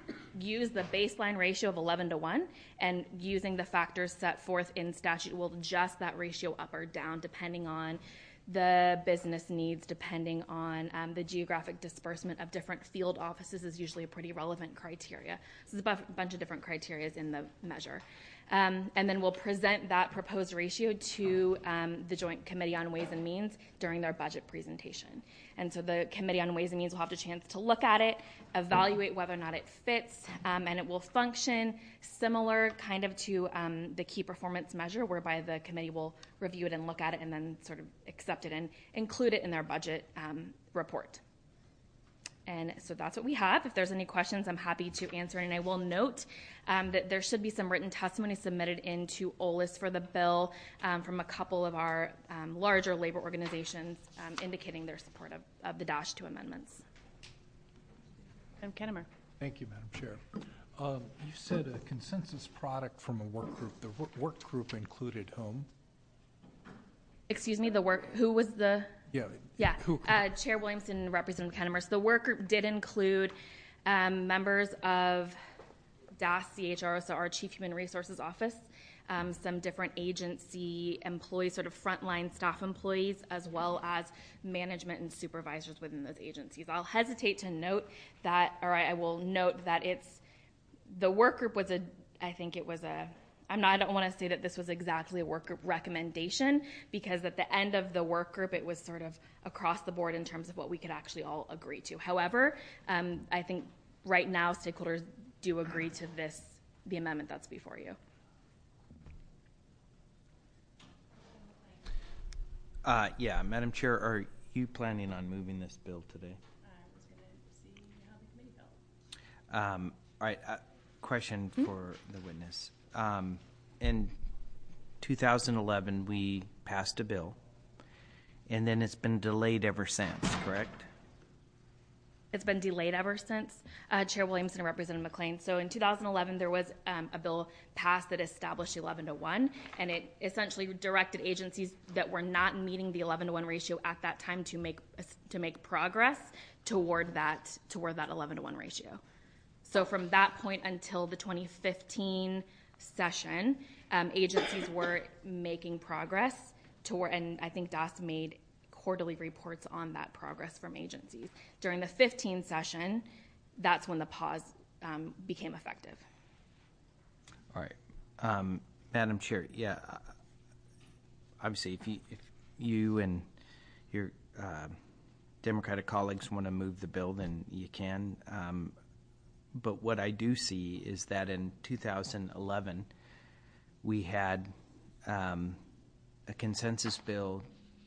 use the baseline ratio of eleven to one, and using the factors set forth in statute will adjust that ratio up or down depending on the business needs, depending on um, the geographic disbursement of different field offices is usually a pretty relevant criteria. So there's a bu- bunch of different criteria in the measure. Um, and then we'll present that proposed ratio to um, the Joint Committee on Ways and Means during their budget presentation. And so the Committee on Ways and Means will have the chance to look at it, evaluate whether or not it fits, um, and it will function similar kind of to um, the key performance measure, whereby the committee will review it and look at it and then sort of accept it and include it in their budget um, report. And so that's what we have. If there's any questions, I'm happy to answer. And I will note um, that there should be some written testimony submitted into O L I S for the bill um, from a couple of our um, larger labor organizations um, indicating their support of, of the Dash two amendments. Madam Kennemer. Thank you, Madam Chair. Um, you said a consensus product from a work group. The work, work group included whom? Excuse me, the work, who was the? Yeah. Yeah, Who? uh, Chair Williamson, Representative Kennemer. So the work group did include um, members of D A S C H R O, so our Chief Human Resources Office, um, some different agency employees, sort of frontline staff employees, as well as management and supervisors within those agencies. I'll hesitate to note that, or I will note that it's, the work group was a, I think it was a, I'm not, I don't want to say that this was exactly a work group recommendation, because at the end of the work group, it was sort of across the board in terms of what we could actually all agree to. However, um, I think right now stakeholders do agree to this, the amendment that's before you. Uh, yeah, Madam Chair, are you planning on moving this bill today? I was going to see how the committee felt. Um, all right, uh, question mm-hmm. for the witness. Um, in two thousand eleven, we passed a bill, and then it's been delayed ever since, correct? It's been delayed ever since, uh, Chair Williamson and Representative McLean. So in two thousand eleven, there was um, a bill passed that established eleven to one, and it essentially directed agencies that were not meeting the eleven to one ratio at that time to make to make progress toward that toward that eleven to one ratio. So from that point until the twenty fifteen session, um, agencies were making progress toward, and I think D A S made quarterly reports on that progress from agencies. During the fifteen session, that's when the pause um, became effective. All right, um, Madam Chair. Yeah, obviously, if you if you and your uh, Democratic colleagues want to move the bill, then you can. Um, But what I do see is that in two thousand eleven, we had um, a consensus bill,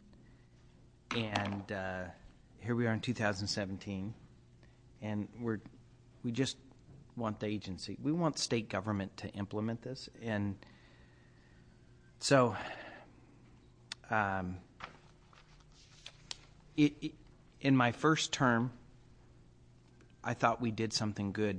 and uh, here we are in two thousand seventeen, and we're we just want the agency, we want state government to implement this, and so um, it, it, in my first term, I thought we did something good.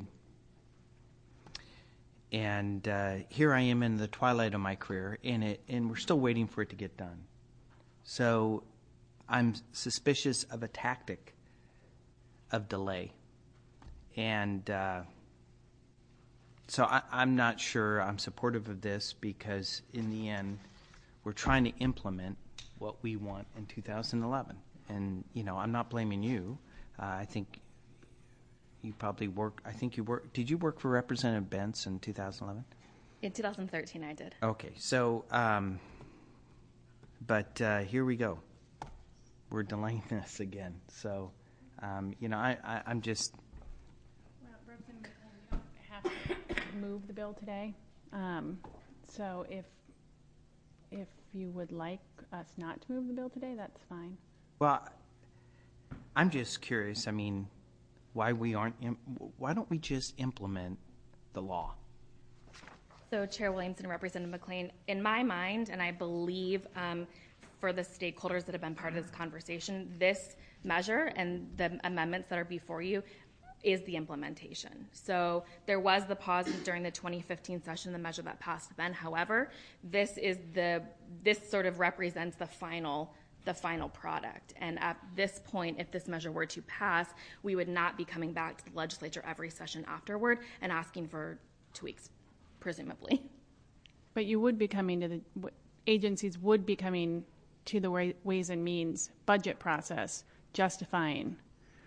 And uh, here I am in the twilight of my career, and it, and we're still waiting for it to get done. So I'm suspicious of a tactic of delay. And uh, so I, I'm not sure I'm supportive of this, because in the end, we're trying to implement what we want in two thousand eleven. And, you know, I'm not blaming you. Uh, I think you probably work, I think you work, did you work for Representative Bentz in two thousand eleven? In two thousand thirteen, I did. Okay, so, um, but uh, here we go. We're delaying this again. So, um, you know, I, I, I'm just. Well, Representative McLean, we don't have to move the bill today. Um, so if if you would like us not to move the bill today, that's fine. Well, I'm just curious. I mean, why we aren't, why don't we just implement the law? So Chair Williamson and Representative McLean, in my mind, and I believe um, for the stakeholders that have been part of this conversation, this measure and the amendments that are before you is the implementation. So there was the pause during the twenty fifteen session, the measure that passed then. However, this is the, this sort of represents the final the final product. And at this point, if this measure were to pass, we would not be coming back to the legislature every session afterward and asking for tweaks, presumably. But you would be coming to the, agencies would be coming to the Ways and Means budget process, justifying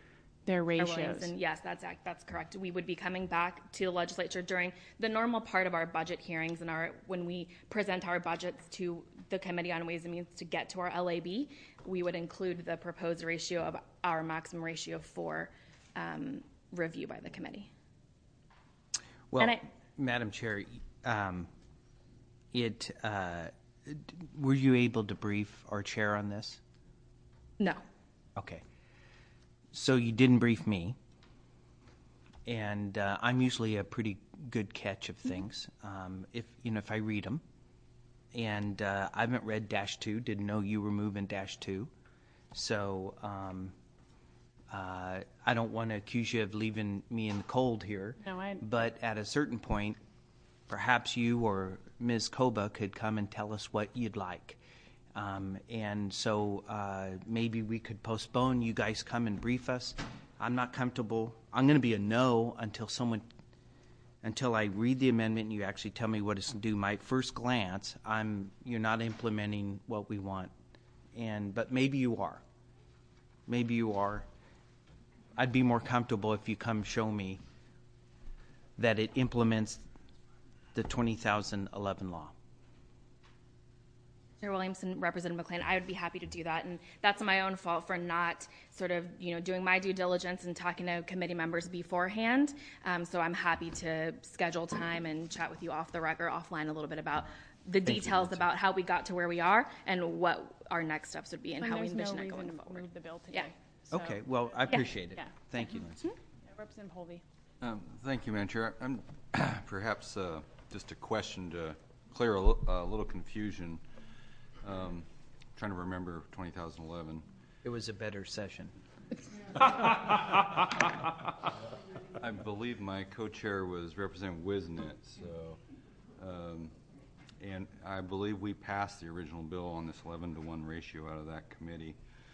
their Chair ratios. Williamson, yes, that's ac- that's correct. We would be coming back to the legislature during the normal part of our budget hearings and our when we present our budgets to the Committee on Ways and Means to get to our L A B. We would include the proposed ratio of our maximum ratio for um, review by the committee. Well, And I- Madam Chair, um, it uh, d- were you able to brief our chair on this? No. Okay. So you didn't brief me, and uh, I'm usually a pretty good catch of things. Um, if you know, if I read them, and uh, I haven't read dash two, didn't know you were moving dash two, so um, uh, I don't want to accuse you of leaving me in the cold here. No, I- But at a certain point, perhaps you or Miz Koba could come and tell us what you'd like. Um, and so uh, maybe we could postpone, you guys come and brief us. I'm not comfortable. I'm going to be a no until someone, until I read the amendment and you actually tell me what it's to do. My first glance, I'm you're not implementing what we want. And but maybe you are. Maybe you are. I'd be more comfortable if you come show me that it implements the two thousand eleven law. Chair Williamson, Representative McLean, I would be happy to do that, and that's my own fault for not sort of, you know, doing my due diligence and talking to committee members beforehand. Um, so I'm happy to schedule time and chat with you off the record, offline, a little bit about the Thank you, details Nancy. about how we got to where we are and what our next steps would be and And how we there's no envision it reason going to forward. move the bill today. Yeah. Okay, well, I Yeah. appreciate it. Yeah. Thank you, Nancy. Yeah, Representative Holvey. Um, Thank you, Madam Chair. I'm perhaps uh, just a question to clear a li- a little confusion. Um, Trying to remember two thousand eleven. It was a better session. I believe my co-chair was Representative Wisnet, so, um, and I believe we passed the original bill on this eleven to one ratio out of that committee.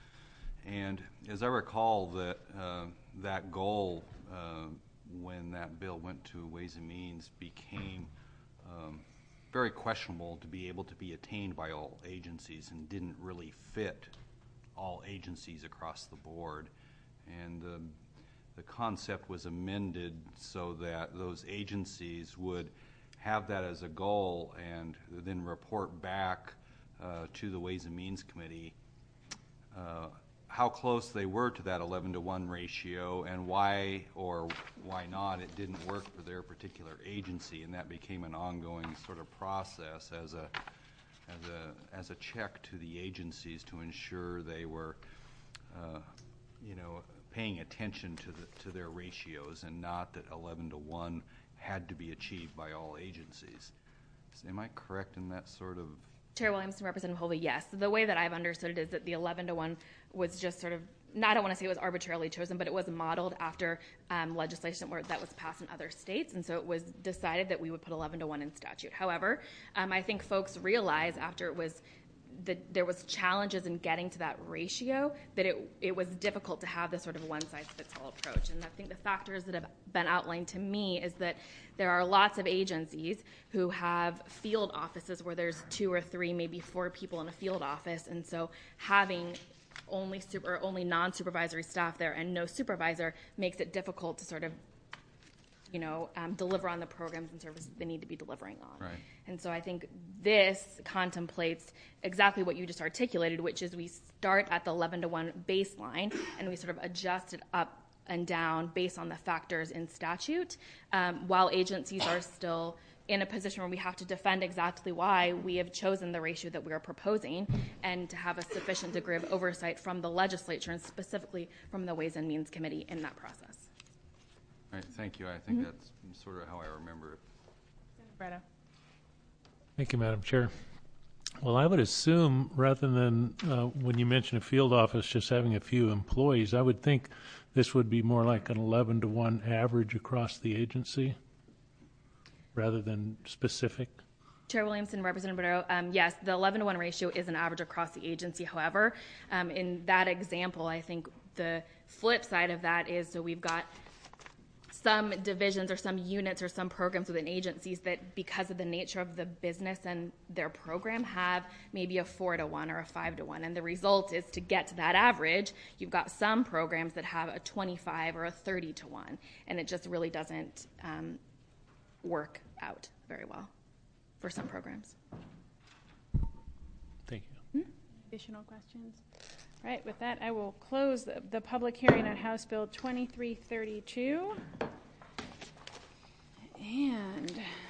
And as I recall, that uh, that goal, uh, when that bill went to Ways and Means, became um, very questionable to be able to be attained by all agencies and didn't really fit all agencies across the board. And the, the concept was amended so that those agencies would have that as a goal and then report back uh, to the Ways and Means Committee uh, how close they were to that eleven to one ratio and why or why not it didn't work for their particular agency, and that became an ongoing sort of process as a as a as a check to the agencies to ensure they were uh, you know paying attention to the to their ratios and not that eleven to one had to be achieved by all agencies. Am I correct in that sort of? Chair Williamson, Representative Holvey, yes. The way that I've understood it is that the eleven to one was just sort of, no, I don't want to say it was arbitrarily chosen, but it was modeled after um, legislation where that was passed in other states, and so it was decided that we would put eleven to one in statute. However, um, I think folks realized after it was that there was challenges in getting to that ratio, that it it was difficult to have this sort of one-size-fits-all approach. And I think the factors that have been outlined to me is that there are lots of agencies who have field offices where there's two or three, maybe four people in a field office, and so having only super, or only non-supervisory staff there and no supervisor makes it difficult to sort of you know, um, deliver on the programs and services they need to be delivering on. Right. And so I think this contemplates exactly what you just articulated, which is we start at the eleven to one baseline and we sort of adjust it up and down based on the factors in statute, um, while agencies are still in a position where we have to defend exactly why we have chosen the ratio that we are proposing and to have a sufficient degree of oversight from the legislature and specifically from the Ways and Means Committee in that process. Right, thank you. I think Mhm. that's sort of how I remember it. Bretta. Thank you, Madam Chair. Well, I would assume rather than uh, when you mention a field office just having a few employees, I would think this would be more like an eleven to one average across the agency rather than specific. Chair Williamson, Representative Barrero, um, yes, the eleven to one ratio is an average across the agency. However, um, in that example, I think the flip side of that is so we've got some divisions or some units or some programs within agencies that, because of the nature of the business and their program, have maybe a four to one or a five to one. And the result is, to get to that average, you've got some programs that have a twenty-five or a thirty to one. And it just really doesn't um, work out very well for some programs. Thank you. Hmm? Additional questions? All right, with that, I will close the, the public hearing on House Bill twenty-three thirty-two. And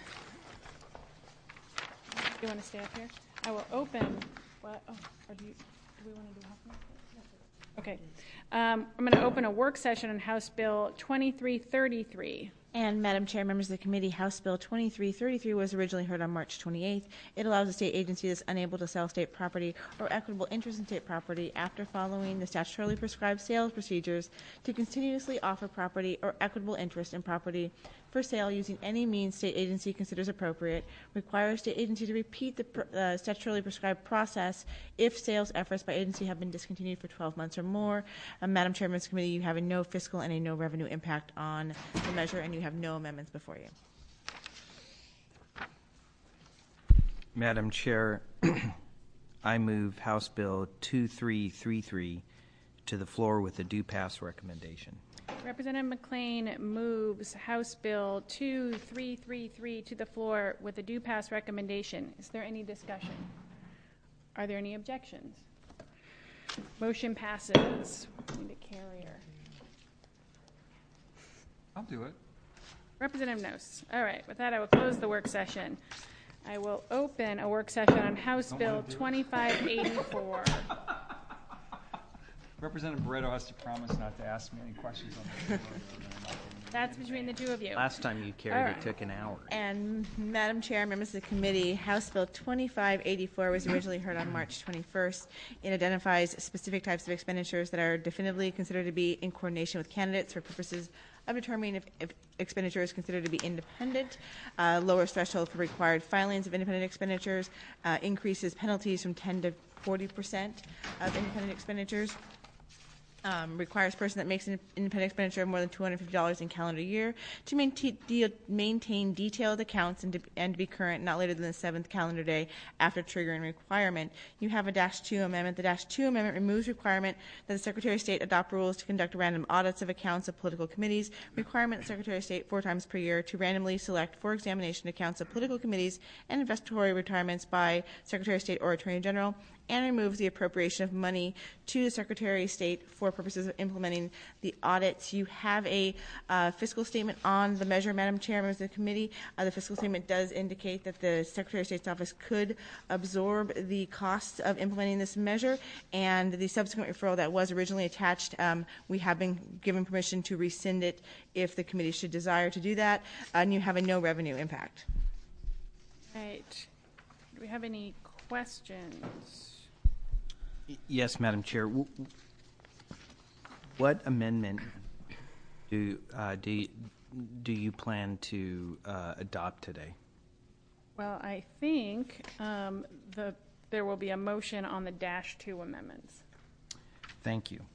you want to stay up here? I will open. What? Oh, or do you? Do we want to do House Bill? Okay. Um, I'm going to open a work session on House Bill twenty-three thirty-three. And Madam Chair, members of the committee, House Bill twenty-three thirty-three was originally heard on March twenty-eighth. It allows a state agency that's unable to sell state property or equitable interest in state property after following the statutorily prescribed sales procedures to continuously offer property or equitable interest in property for sale using any means state agency considers appropriate, requires state agency to repeat the pr- uh, statutorily prescribed process if sales efforts by agency have been discontinued for twelve months or more. Uh, Madam Chair, members of the committee, you have a no fiscal and a no revenue impact on the measure, and you have no amendments before you. Madam Chair, I move House Bill twenty-three thirty-three to the floor with a due pass recommendation. Representative McLean moves House Bill twenty-three thirty-three to the floor with a due pass recommendation. Is there any discussion? Are there any objections? Motion passes. We need a carrier. I'll do it. Representative Nose. All right. With that, I will close the work session. I will open a work session on House Don't Bill twenty-five eighty-four. Representative Barreto has to promise not to ask me any questions on this. That's between the two of you. Last time you carried All right. it took an hour. And Madam Chair, members of the committee, House Bill twenty-five eighty-four was originally heard on March twenty-first. It identifies specific types of expenditures that are definitively considered to be in coordination with candidates for purposes of determining if, if expenditure is considered to be independent, uh, lowers threshold for required filings of independent expenditures, uh, increases penalties from ten to forty percent of independent expenditures. Um, requires person that makes an independent expenditure of more than two hundred fifty dollars in calendar year to maintain, de- maintain detailed accounts and to, and to be current not later than the seventh calendar day after triggering requirement. You have a dash two amendment. The dash two amendment removes requirement that the Secretary of State adopt rules to conduct random audits of accounts of political committees, requirement the Secretary of State four times per year to randomly select for examination accounts of political committees and investigatory retirements by Secretary of State or Attorney General, and removes the appropriation of money to the Secretary of State for purposes of implementing the audits. You have a uh, fiscal statement on the measure, Madam Chair, members of the committee. Uh, the fiscal statement does indicate that the Secretary of State's office could absorb the costs of implementing this measure, and the subsequent referral that was originally attached, um, we have been given permission to rescind it if the committee should desire to do that, uh, and you have a no revenue impact. Right. Do we have any questions? Yes, Madam Chair. What amendment do uh, do you, do you plan to uh, adopt today? Well, I think um, the there will be a motion on the dash two amendments. Thank you.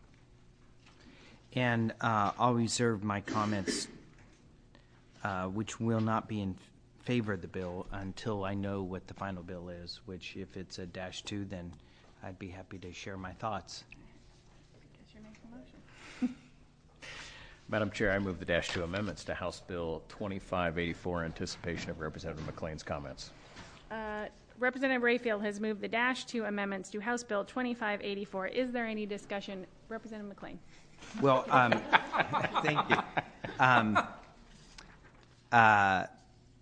And uh, I'll reserve my comments, uh, which will not be in favor of the bill until I know what the final bill is, which if it's a dash two, then I'd be happy to share my thoughts. I guess you're making a motion. Madam Chair, I move the dash two amendments to House Bill twenty-five eighty-four in anticipation of Representative McLean's comments. Uh, Representative Rayfield has moved the dash two amendments to House Bill twenty-five eighty-four. Is there any discussion? Representative McLean. Well, um, thank you. Um, uh,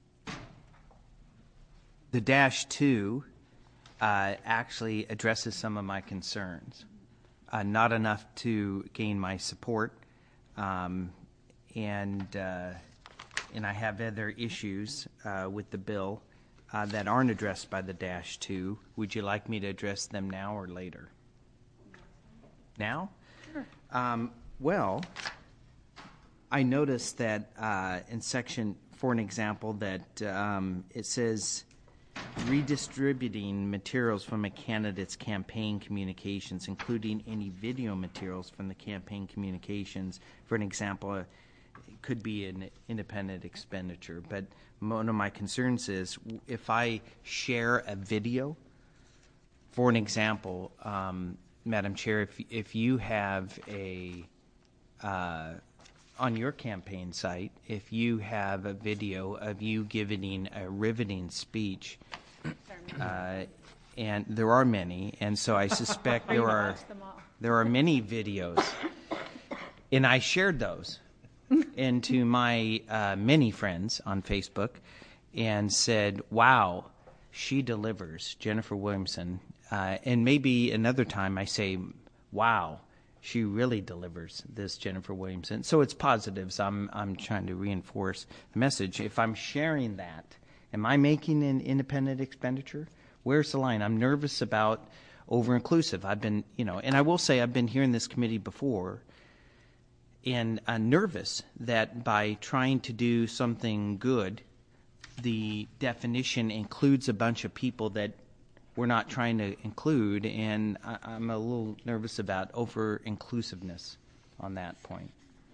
the dash two uh, actually addresses some of my concerns. Uh, not enough to gain my support, um, and uh, and I have other issues uh, with the bill uh, that aren't addressed by the dash two. Would you like me to address them now or later? Now? Sure. Um, well, I noticed that uh, in section, for an example, that um, it says redistributing materials from a candidate's campaign communications, including any video materials from the campaign communications. For an example, uh, could be an independent expenditure. But one of my concerns is if I share a video, for an example, um, Madam Chair, if if you have a uh, on your campaign site, if you have a video of you giving a riveting speech, uh, and there are many, and so I suspect there are there are many videos, and I shared those into my uh, many friends on Facebook, and said, "Wow, she delivers, Jennifer Williamson." Uh, and maybe another time I say, "Wow, she really delivers, this Jennifer Williamson." So it's positives. I'm I'm trying to reinforce the message. If I'm sharing that, am I making an independent expenditure? Where's the line? I'm nervous about over-inclusive. I've been, you know, and I will say I've been here in this committee before, and I'm nervous that by trying to do something good, the definition includes a bunch of people that we're not trying to include, and I, I'm a little nervous about over-inclusiveness on that point.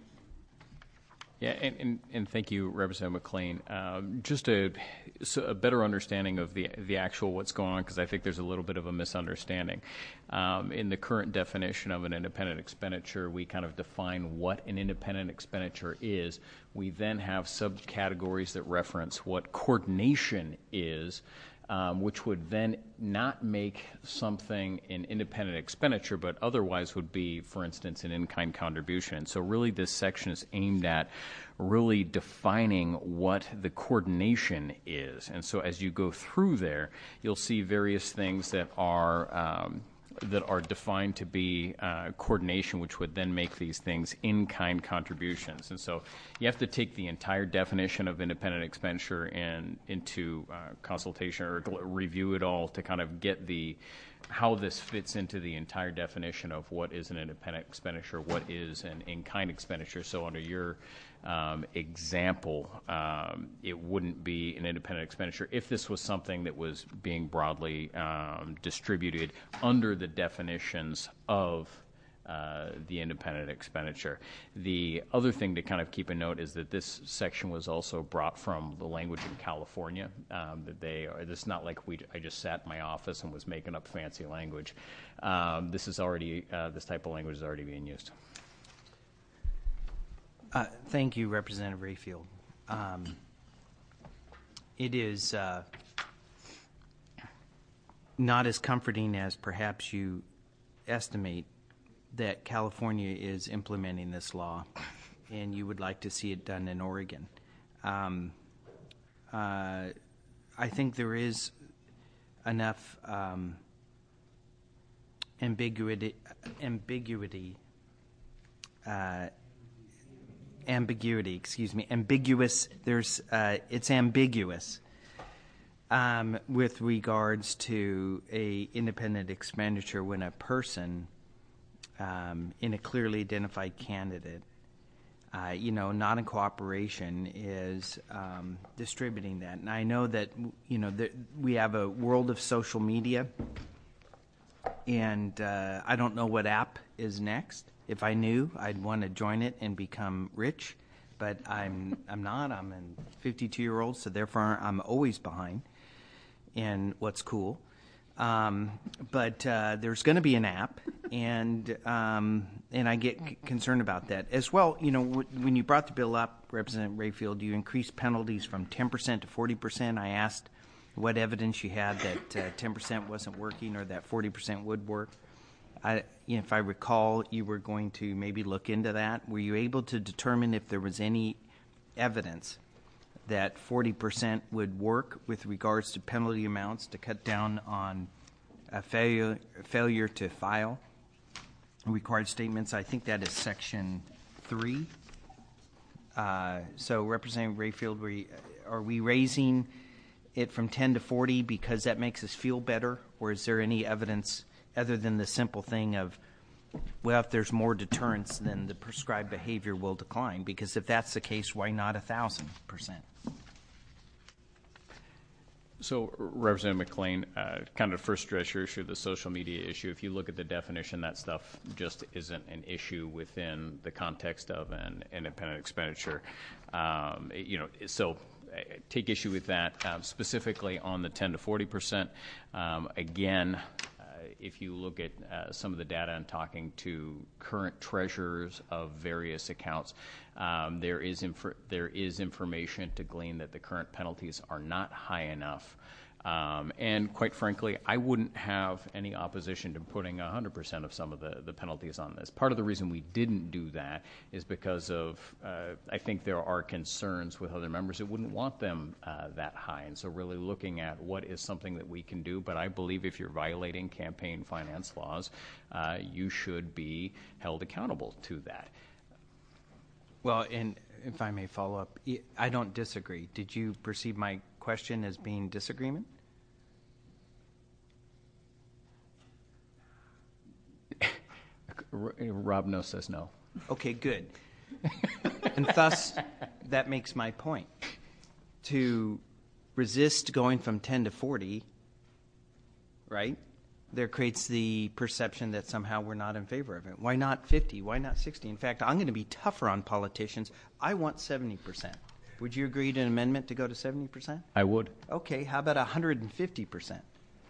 Yeah, and, and, and thank you, Representative McLean. Um, just a, so a better understanding of the the actual what's going on, because I think there's a little bit of a misunderstanding. Um, in the current definition of an independent expenditure, we kind of define what an independent expenditure is. We then have subcategories that reference what coordination is, Um, which would then not make something an independent expenditure, but otherwise would be, for instance, an in-kind contribution. And so really this section is aimed at really defining what the coordination is. And so as you go through there, you'll see various things that are um, that are defined to be uh, coordination, which would then make these things in-kind contributions. And so you have to take the entire definition of independent expenditure and into uh, consultation or review it all to kind of get the how this fits into the entire definition of what is an independent expenditure, what is an in-kind expenditure. So under your um, example, um, it wouldn't be an independent expenditure if this was something that was being broadly um, distributed under the definitions of uh, the independent expenditure. The other thing to kind of keep a note is that this section was also brought from the language in California. Um, that they are, this is not like we I just sat in my office and was making up fancy language. Um, this is already uh, this type of language is already being used. Uh, thank you, Representative Rayfield. Um, it is uh, not as comforting as perhaps you estimate that California is implementing this law, and you would like to see it done in Oregon. Um, uh, I think there is enough um, ambiguity, ambiguity, uh, ambiguity. Excuse me, ambiguous. There's uh, it's ambiguous um, with regards to a independent expenditure when a person. Um, in a clearly identified candidate, uh, you know, not in cooperation is um, distributing that. And I know that, you know, that we have a world of social media, and uh, I don't know what app is next. If I knew, I'd want to join it and become rich, but I'm I'm not. I'm a fifty-two-year-old, so therefore I'm always behind in what's cool. Um, but uh, there's going to be an app, and um, and I get c- concerned about that as well. You know, w- when you brought the bill up, Representative Rayfield, you increased penalties from ten percent to forty percent. I asked what evidence you had that uh, ten percent wasn't working or that forty percent would work. I, you know, if I recall, you were going to maybe look into that. Were you able to determine if there was any evidence that forty percent would work with regards to penalty amounts to cut down on a failure failure to file required statements? I think that is section three. Uh, so, Representative Rayfield, we, are we raising it from ten to forty because that makes us feel better, or is there any evidence other than the simple thing of, well, if there's more deterrence, then the prescribed behavior will decline? Because if that's the case, why not a thousand percent? So, Representative McLean, uh, kind of first address your issue, the social media issue. If you look at the definition, that stuff just isn't an issue within the context of an independent expenditure. Um, you know, so uh, take issue with that. Um, specifically on the ten to forty percent, um, again, uh, if you look at uh, some of the data and talking to current treasurers of various accounts, Um, there is inf- there is information to glean that the current penalties are not high enough. Um, and quite frankly, I wouldn't have any opposition to putting one hundred percent of some of the, the penalties on this. Part of the reason we didn't do that is because of, uh, I think there are concerns with other members that wouldn't want them uh, that high. And so really looking at what is something that we can do. But I believe if you're violating campaign finance laws, uh, you should be held accountable to that. Well, and if I may follow up, I don't disagree. Did you perceive my question as being disagreement? Rob no says no. Okay, good. And thus, that makes my point. To resist going from ten to forty, right? There creates the perception that somehow we're not in favor of it. Why not fifty? Why not sixty? In fact, I'm going to be tougher on politicians. I want seventy percent. Would you agree to an amendment to go to seventy percent? I would. Okay, how about one hundred fifty percent?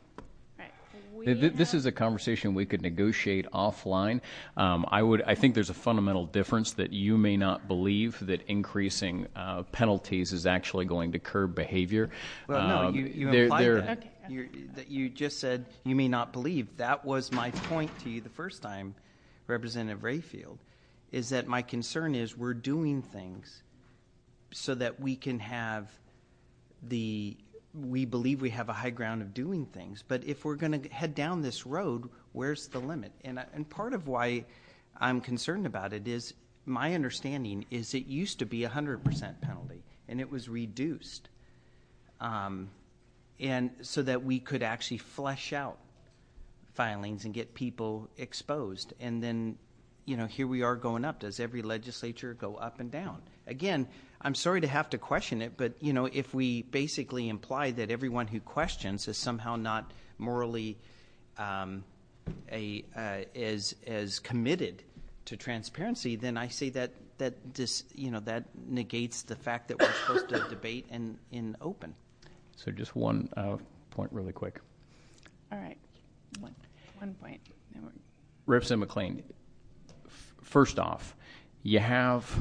This is a conversation we could negotiate offline. Um, I would. I think there's a fundamental difference that you may not believe that increasing uh, penalties is actually going to curb behavior. Well, no, um, you, you they're, implied they're, that. Okay. You're, that you just said you may not believe. That was my point to you the first time, Representative Rayfield, is that my concern is we're doing things so that we can have the we believe we have a high ground of doing things. But if we're going to head down this road, where's the limit? And, and part of why I'm concerned about it is my understanding is it used to be a one hundred percent penalty, and it was reduced. Um, and so that we could actually flesh out filings and get people exposed. And then, you know, here we are going up. Does every legislature go up and down? Again, I'm sorry to have to question it, but, you know, if we basically imply that everyone who questions is somehow not morally um, a, uh, as, as committed to transparency, then I say that, that this, you know, that negates the fact that we're supposed to debate in, in open. So just one uh, point really quick. All right. One, one point. Representative McLean, f- first off, you have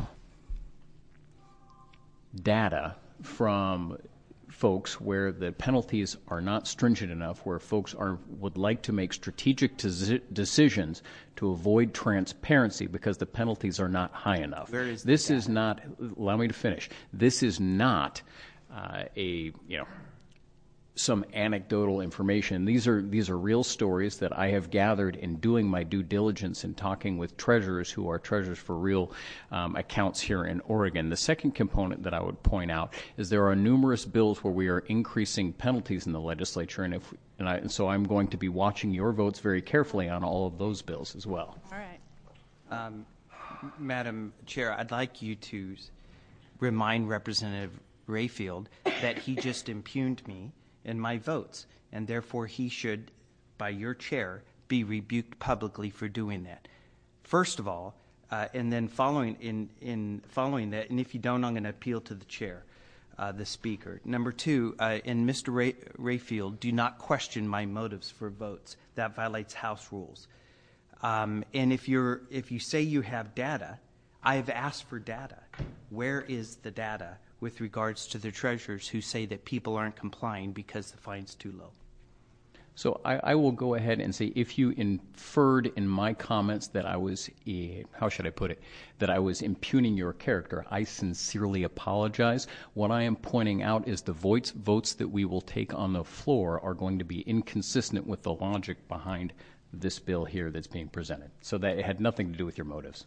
data from folks where the penalties are not stringent enough, where folks are would like to make strategic des- decisions to avoid transparency because the penalties are not high enough. Where is this the is not, allow me to finish, this is not uh, a, you know, some anecdotal information. These are these are real stories that I have gathered in doing my due diligence and talking with treasurers who are treasurers for real um, accounts here in Oregon. The second component that I would point out is there are numerous bills where we are increasing penalties in the legislature, and if and, I, and so I'm going to be watching your votes very carefully on all of those bills as well. All right. Um, Madam Chair, I'd like you to remind Representative Rayfield that he just impugned me in my votes, and therefore he should, by your chair, be rebuked publicly for doing that. First of all, uh, and then following in, in following that, and if you don't, I'm going to appeal to the chair, uh, the speaker. Number two, uh, and Mister Ray, Rayfield, do not question my motives for votes. That violates House rules. Um, and if you're if you say you have data, I have asked for data. Where is the data with regards to the treasurers who say that people aren't complying because the fine's too low? So I, I will go ahead and say, if you inferred in my comments that I was, eh, how should I put it, that I was impugning your character, I sincerely apologize. What I am pointing out is the votes, votes that we will take on the floor are going to be inconsistent with the logic behind this bill here that's being presented. So that it had nothing to do with your motives.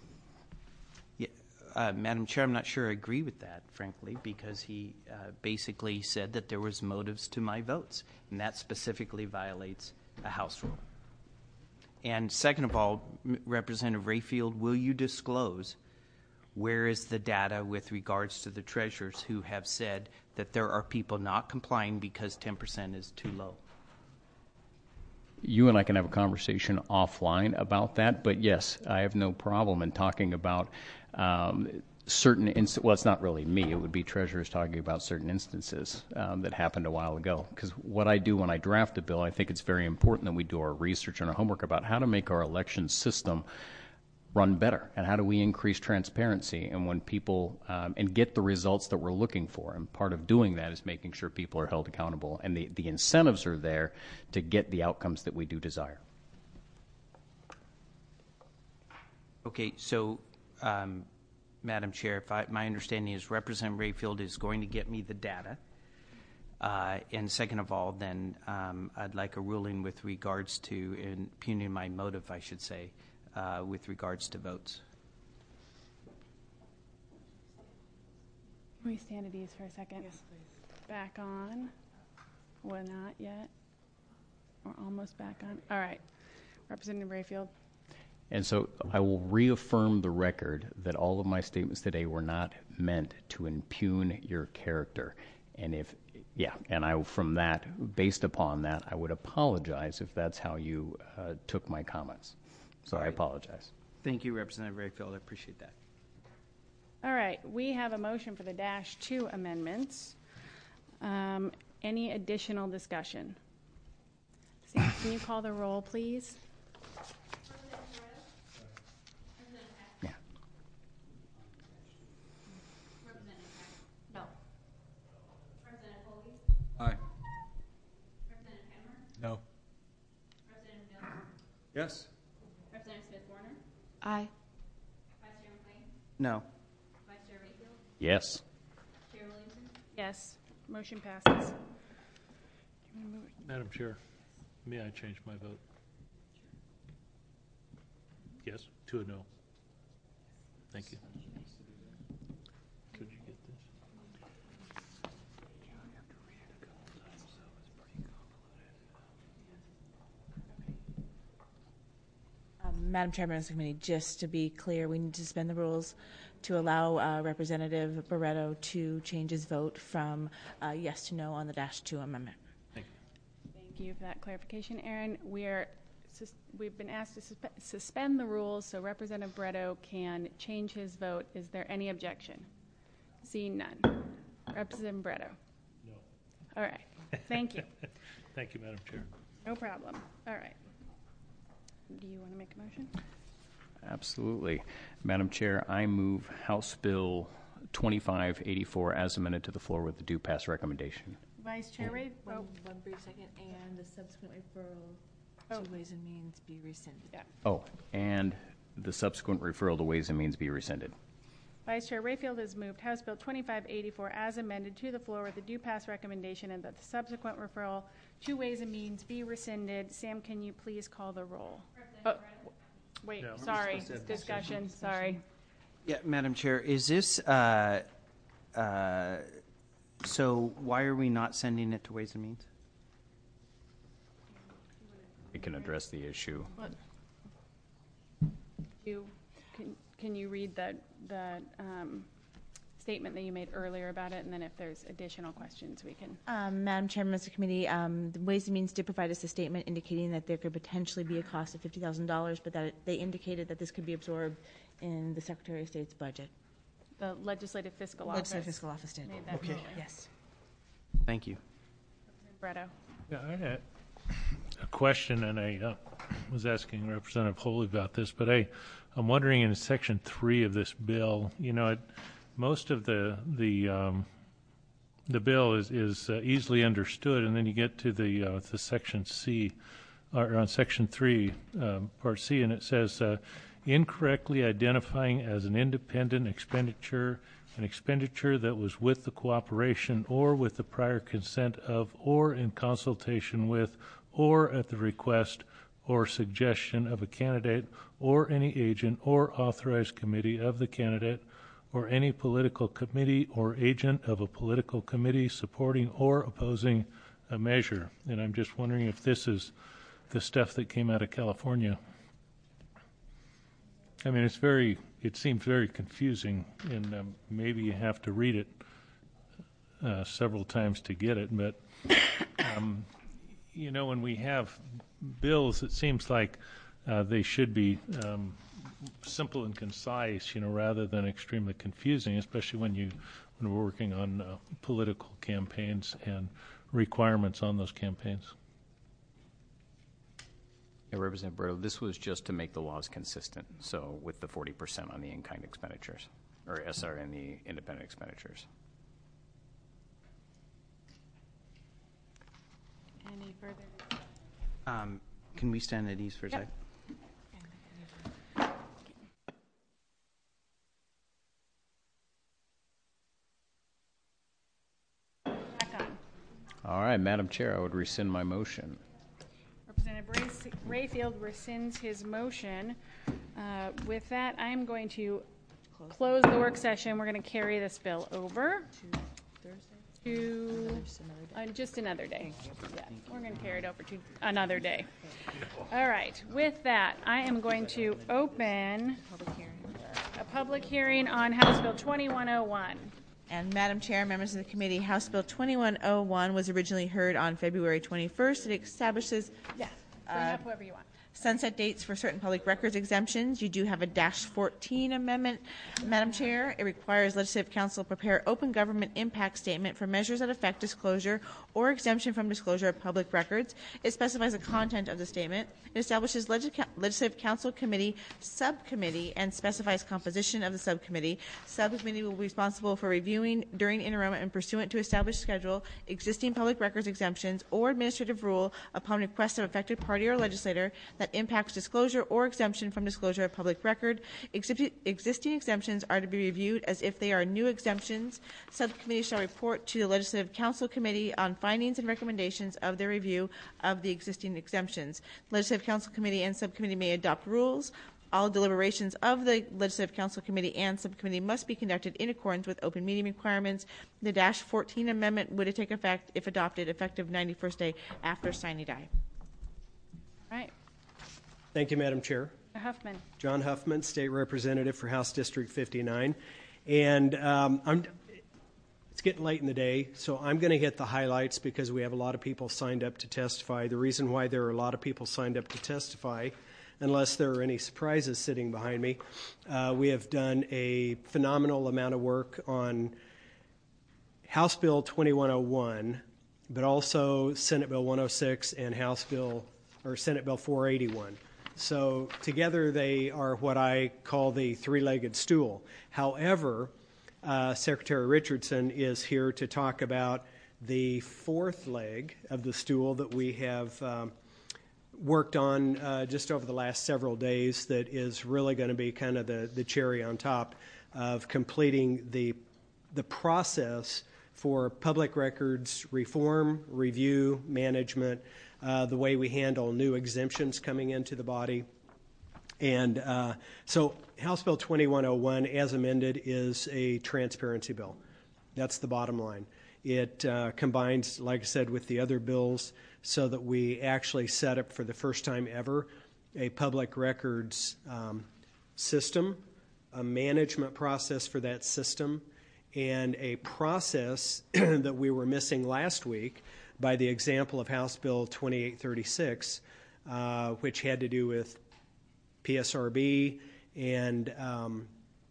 Uh, Madam Chair, I'm not sure I agree with that, frankly, because he uh, basically said that there was motives to my votes, and that specifically violates a House rule. And second of all, M- Representative Rayfield, will you disclose Where is the data with regards to the treasurers who have said that there are people not complying because ten percent is too low? You and I can have a conversation offline about that, but yes, I have no problem in talking about um, certain instances. Well, it's not really me. It would be treasurers talking about certain instances um, that happened a while ago. Because what I do when I draft a bill, I think it's very important that we do our research and our homework about how to make our election system run better and how do we increase transparency and when people um, and get the results that we're looking for. And part of doing that is making sure people are held accountable and the, the incentives are there to get the outcomes that we do desire. Okay, so um, Madam Chair, if I, my understanding is Representative Rayfield is going to get me the data. Uh, and second of all, then um, I'd like a ruling with regards to impugning my motive, I should say, Uh, with regards to votes. Can we stand at ease for a second? Yes, please. Back on. Well, not yet. We're almost back on. All right. Representative Rayfield. And so I will reaffirm the record that all of my statements today were not meant to impugn your character. And if, yeah, and I, from that, based upon that, I would apologize if that's how you uh, took my comments. So I apologize. Thank you, Representative Rayfield. I appreciate that. All right. We have a motion for the dash two amendments. Um, any additional discussion? Sam, can you call the roll, please? Yeah. No. Representative Colby? Aye. Representative Hammer? No. Representative Bill? Yes. Representative Smith-Warner? Aye. Vice Chair McLean? No. Vice Chair Rayfield? Yes. Chair Williamson? Yes. Motion passes. Madam Chair, may I change my vote? Yes, to a no. Thank you. Could you get this? Um, Madam Chair, members of the committee, just to be clear, we need to suspend the rules to allow uh, Representative Barreto to change his vote from uh, yes to no on the dash two amendment. Thank you. Thank you for that clarification, Aaron. We are, sus- we've been asked to suspe- suspend the rules so Representative Barreto can change his vote. Is there any objection? Seeing none. Representative Barreto? No. All right. Thank you. Thank you, Madam Chair. No problem. All right. Do you want to make a motion? Absolutely. Madam Chair, I move House Bill twenty-five eighty-four as amended to the floor with the due pass recommendation. Vice Chair Ray? One, Oh, one brief second, and the subsequent referral Oh. to Ways and Means be rescinded. yeah. Oh, and the subsequent referral to Ways and Means be rescinded. Vice Chair Rayfield has moved House Bill twenty-five eighty-four as amended to the floor with a due pass recommendation and that the subsequent referral to Ways and Means be rescinded. Sam, can you please call the roll? Oh, wait, No. sorry, discussion, sorry. Yeah, Madam Chair, is this, uh, uh, so why are we not sending it to Ways and Means? We can address the issue. What? You, can, can you read the, the um, statement that you made earlier about it, and then if there's additional questions, we can. Um, Madam Chair, members of the committee, um, the Ways and Means did provide us a statement indicating that there could potentially be a cost of fifty thousand dollars, but that it, they indicated that this could be absorbed in the Secretary of State's budget. The Legislative Fiscal Office. Legislative Fiscal Office did. Made that Okay. ruling. Yes. Thank you. Bretto. Yeah, I had a question, and I uh, was asking Representative Holey about this, but I, I'm wondering in Section three of this bill, you know, it, most of the the um, the bill is is uh, easily understood, and then you get to the uh, the Section C, or on Section three, um, Part C, and it says uh, incorrectly identifying as an independent expenditure an expenditure that was with the cooperation or with the prior consent of or in consultation with or at the request or suggestion of a candidate or any agent or authorized committee of the candidate or any political committee or agent of a political committee supporting or opposing a measure. And I'm just wondering if this is the stuff that came out of California. I mean, it's very, it seems very confusing, and um, maybe you have to read it uh, several times to get it, but, um, you know, when we have bills, it seems like uh, they should be um, simple and concise, you know, rather than extremely confusing, especially when you, when we're working on uh, political campaigns and requirements on those campaigns. Yeah, Representative Berto, this was just to make the laws consistent, so with the forty percent on the in-kind expenditures, or S R and the independent expenditures. Any further? Um, can we stand at ease for a Yep. second? Back on. All right, Madam Chair, I would rescind my motion. Representative Ray- Rayfield rescinds his motion. Uh, With that, I am going to close the work session. We're going to carry this bill over to uh, just another day. Yeah, we're going to carry it over to another day. All right. With that, I am going to open a public hearing on House Bill twenty-one oh one. And Madam Chair, members of the committee, House Bill twenty-one oh one was originally heard on February twenty-first. It establishes Yeah, bring uh, up whoever you want. sunset dates for certain public records exemptions. You do have a dash fourteen amendment, Madam Chair. It requires Legislative Council prepare open government impact statement for measures that affect disclosure or exemption from disclosure of public records. It specifies the content of the statement. It establishes Legis- Legislative Council Committee subcommittee and specifies composition of the subcommittee. Subcommittee will be responsible for reviewing during interim and pursuant to established schedule existing public records exemptions or administrative rule upon request of affected party or legislator that impacts disclosure or exemption from disclosure of public record. Exi- existing exemptions are to be reviewed as if they are new exemptions. Subcommittee shall report to the Legislative Council Committee on findings and recommendations of their review of the existing exemptions. Legislative Council Committee and Subcommittee may adopt rules. All deliberations of the Legislative Council Committee and Subcommittee must be conducted in accordance with open meeting requirements. The dash fourteen amendment would take effect if adopted effective ninety-first day after sine die. All right. Thank you, Madam Chair. Mister Huffman. John Huffman, State Representative for House District fifty-nine. And um, I'm, it's getting late in the day, so I'm going to hit the highlights because we have a lot of people signed up to testify. The reason why there are a lot of people signed up to testify, unless there are any surprises sitting behind me, uh, we have done a phenomenal amount of work on House Bill twenty-one oh one, but also Senate Bill one oh six and House Bill, or Senate Bill four eighty-one. So together they are what I call the three-legged stool. However, uh, Secretary Richardson is here to talk about the fourth leg of the stool that we have um, worked on uh, just over the last several days that is really going to be kind of the, the cherry on top of completing the, the process for public records reform, review, management, Uh, the way we handle new exemptions coming into the body. And uh, so House Bill twenty-one oh one, as amended, is a transparency bill. That's the bottom line. It uh, combines, like I said, with the other bills so that we actually set up for the first time ever a public records um, system, a management process for that system, and a process that we were missing last week by the example of House Bill twenty-eight thirty-six, uh, which had to do with P S R B and um,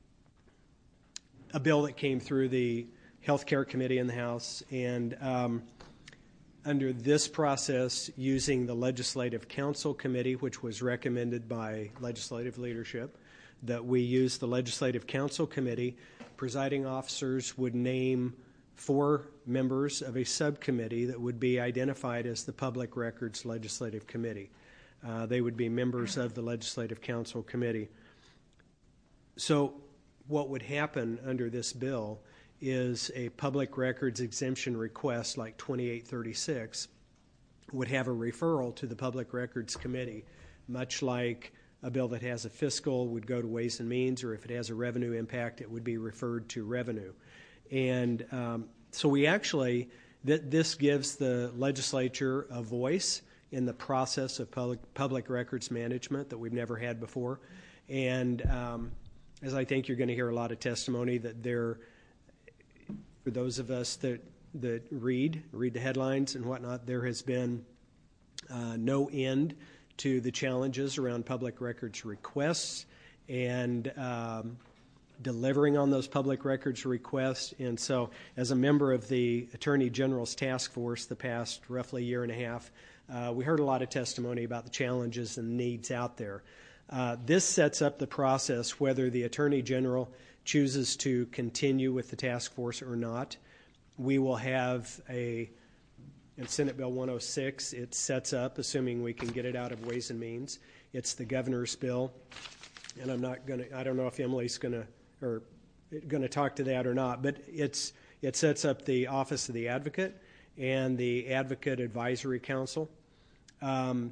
a bill that came through the Health Care Committee in the House. And um, under this process, using the Legislative Council Committee, which was recommended by legislative leadership, that we use the Legislative Council Committee, presiding officers would name four members of a subcommittee that would be identified as the Public Records Legislative Committee. Uh, they would be members of the Legislative Council Committee. So what would happen under this bill is a public records exemption request like twenty-eight thirty-six would have a referral to the Public Records Committee, much like a bill that has a fiscal would go to Ways and Means, or if it has a revenue impact, it would be referred to Revenue. And um, so we actually, th- this gives the legislature a voice in the process of public, public records management that we've never had before. And um, as I think you're going to hear a lot of testimony, that there, for those of us that that read, read the headlines and whatnot, there has been uh, no end to the challenges around public records requests and um, delivering on those public records requests. And so as a member of the Attorney General's task force the past roughly year and a half, uh, we heard a lot of testimony about the challenges and needs out there. Uh, this sets up the process whether the Attorney General chooses to continue with the task force or not. We will have a, in Senate Bill one oh six, it sets up, assuming we can get it out of Ways and Means, it's the governor's bill. And I'm not going to, I don't know if Emily's going to, or going to talk to that or not, but it's it sets up the Office of the Advocate and the Advocate Advisory Council. Um,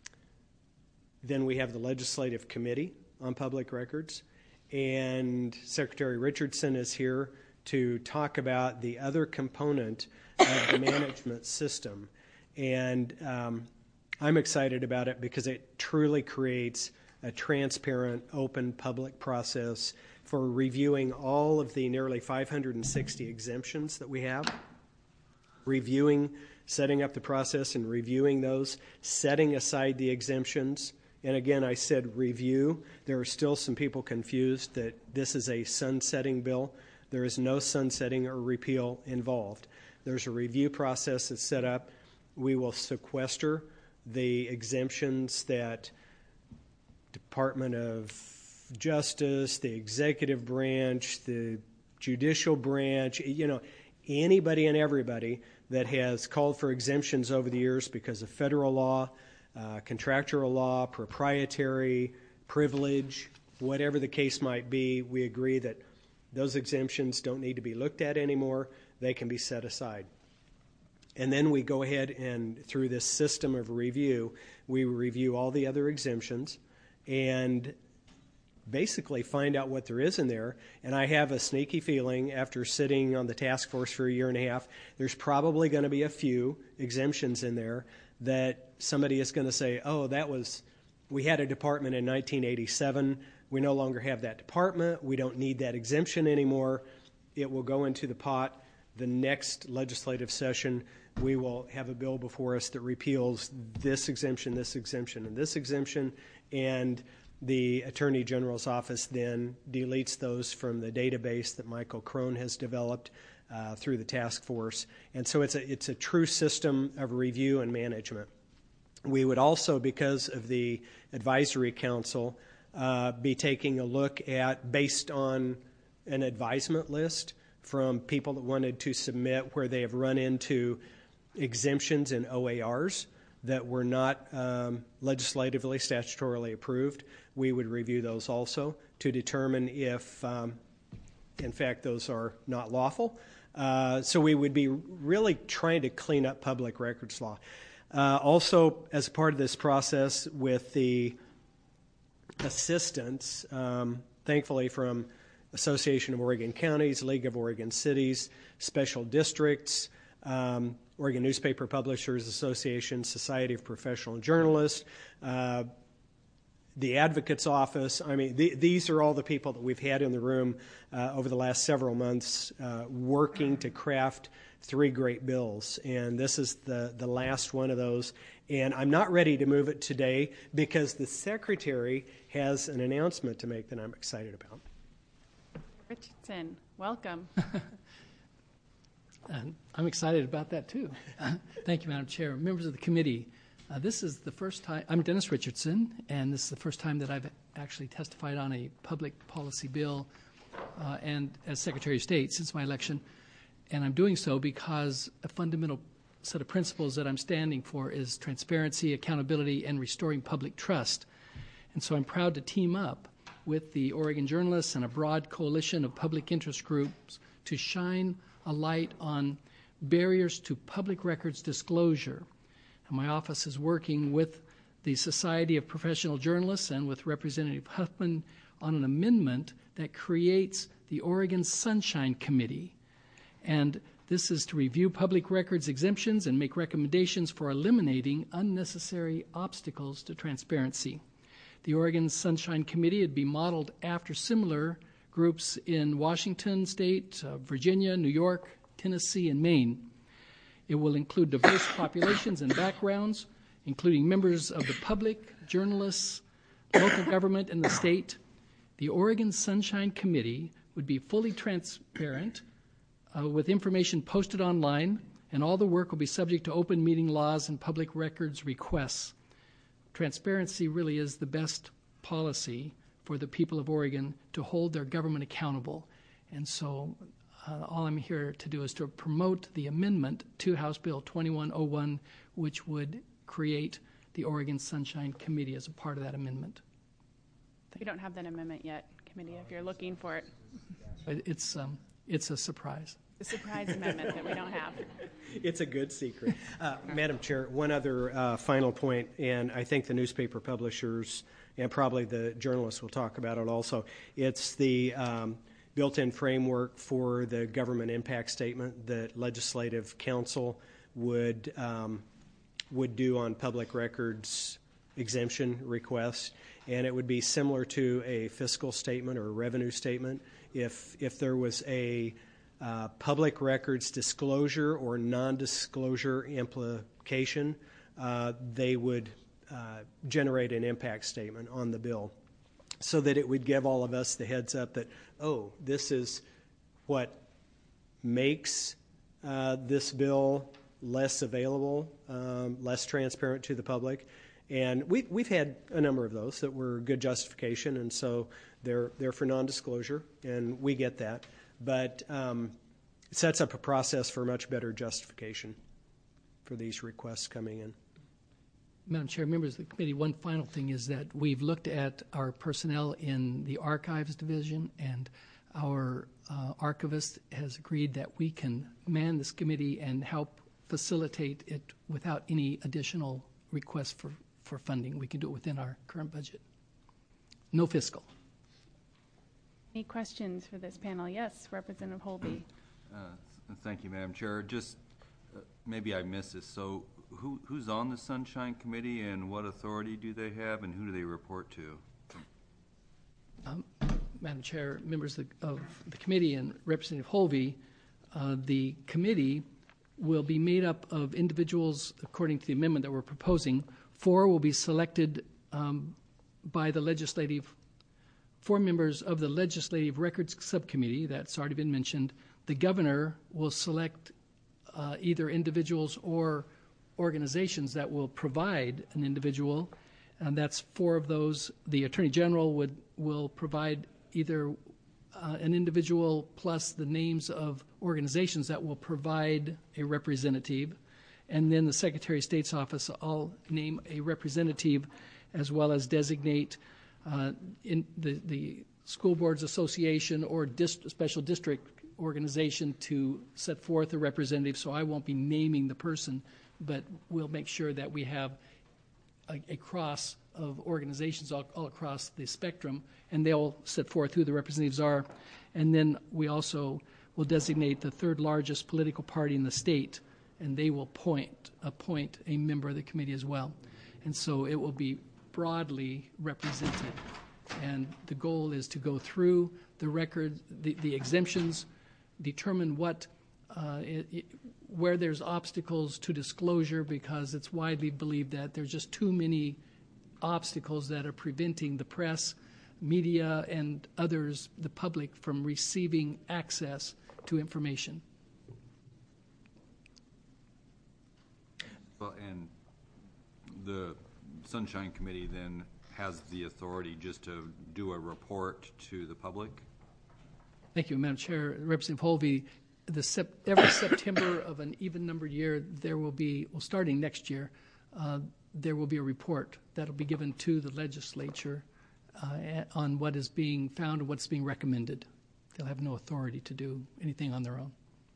then we have the Legislative Committee on Public Records, and Secretary Richardson is here to talk about the other component of the management system. And um, I'm excited about it because it truly creates a transparent, open, public process for reviewing all of the nearly five hundred sixty exemptions that we have, reviewing, setting up the process and reviewing those, setting aside the exemptions. And again, I said review. There are still some people confused that this is a sunsetting bill. There is no sunsetting or repeal involved. There's a review process that's set up. We will sequester the exemptions that Department of Justice, the executive branch, the judicial branch, you know, anybody and everybody that has called for exemptions over the years because of federal law, uh, contractual law, proprietary, privilege, whatever the case might be, we agree that those exemptions don't need to be looked at anymore. They can be set aside. And then we go ahead and through this system of review, we review all the other exemptions and basically find out what there is in there. And I have a sneaky feeling after sitting on the task force for a year and a half, there's probably going to be a few exemptions in there that somebody is going to say, oh, that was, we had a department in nineteen eighty-seven. We no longer have that department. We don't need that exemption anymore. It will go into the pot. The next legislative session, we will have a bill before us that repeals this exemption, this exemption, and this exemption, and the Attorney General's office then deletes those from the database that Michael Crone has developed uh, through the task force. And so it's a, it's a true system of review and management. We would also, because of the advisory council, uh, be taking a look at, based on an advisement list from people that wanted to submit where they have run into exemptions in O A Rs that were not um, legislatively, statutorily approved. We would review those also to determine if, um, in fact, those are not lawful. Uh, so we would be really trying to clean up public records law. Uh, also, as part of this process with the assistance, um, thankfully from Association of Oregon Counties, League of Oregon Cities, Special Districts, um, Oregon Newspaper Publishers Association, Society of Professional Journalists, uh, the Advocate's Office. I mean, th- these are all the people that we've had in the room uh, over the last several months uh, working to craft three great bills. And this is the, the last one of those. And I'm not ready to move it today because the Secretary has an announcement to make that I'm excited about. Richardson, welcome. And I'm excited about that, too. Thank you, Madam Chair. Members of the committee, uh, this is the first time, I'm Dennis Richardson, and this is the first time that I've actually testified on a public policy bill uh, and as Secretary of State since my election. And I'm doing so because a fundamental set of principles that I'm standing for is transparency, accountability, and restoring public trust. And so I'm proud to team up with the Oregon journalists and a broad coalition of public interest groups to shine a light on barriers to public records disclosure. And my office is working with the Society of Professional Journalists and with Representative Huffman on an amendment that creates the Oregon Sunshine Committee. And this is to review public records exemptions and make recommendations for eliminating unnecessary obstacles to transparency. The Oregon Sunshine Committee would be modeled after similar groups in Washington State, uh, Virginia, New York, Tennessee, and Maine. It will include diverse populations and backgrounds, including members of the public, journalists, local government, and the state. The Oregon Sunshine Committee would be fully transparent uh, with information posted online, and all the work will be subject to open meeting laws and public records requests. Transparency really is the best policy for the people of Oregon to hold their government accountable. And so uh, all I'm here to do is to promote the amendment to House Bill twenty-one oh one, which would create the Oregon Sunshine Committee as a part of that amendment. We don't have that amendment yet, committee, if you're looking for it. It's, um, it's a surprise. The surprise amendment that we don't have. It's a good secret. Uh, Madam Chair, one other uh, final point, and I think the newspaper publishers and probably the journalists will talk about it also. It's the um, built-in framework for the government impact statement that Legislative Council would um, would do on public records exemption requests, and it would be similar to a fiscal statement or a revenue statement. If if there was a uh, public records disclosure or non-disclosure implication, uh, they would uh, generate an impact statement on the bill, so that it would give all of us the heads up that, oh, this is what makes uh, this bill less available, um, less transparent to the public. And we, we've had a number of those that were good justification, and so they're, they're for non-disclosure, and we get that. But um, it sets up a process for much better justification for these requests coming in. Madam Chair, members of the committee, one final thing is that we've looked at our personnel in the archives division, and our uh, archivist has agreed that we can man this committee and help facilitate it without any additional requests for, for funding. We can do it within our current budget. No fiscal. Any questions for this panel? Yes, Representative Holby. Uh, thank you, Madam Chair. Just uh, maybe I missed this. So who, who's on the Sunshine Committee, and what authority do they have, and who do they report to? Um, Madam Chair, members of the, of the committee, and Representative Holby, uh, the committee will be made up of individuals according to the amendment that we're proposing. Four will be selected um, by the legislative, four members of the Legislative Records Subcommittee, that's already been mentioned. The governor will select uh, either individuals or organizations that will provide an individual, and that's four of those. The Attorney General would will provide either uh, an individual plus the names of organizations that will provide a representative, and then the Secretary of State's office will name a representative as well as designate uh, in the, the School Boards Association or dist- special district organization to set forth a representative. So I won't be naming the person, but we'll make sure that we have a, a cross of organizations all, all across the spectrum, and they'll set forth who the representatives are. And then we also will designate the third largest political party in the state, and they will point, appoint a member of the committee as well. And so it will be broadly represented. And the goal is to go through the record, the, the exemptions, determine what uh, it, it, where there's obstacles to disclosure, because it's widely believed that there's just too many obstacles that are preventing the press, media, and others, the public, from receiving access to information. Well, and the Sunshine Committee then has the authority just to do a report to the public? Thank you, Madam Chair. Representative Holvey, the sep- every September of an even-numbered year, there will be, well, starting next year, uh, there will be a report that will be given to the legislature uh, on what is being found and what's being recommended. They'll have no authority to do anything on their own.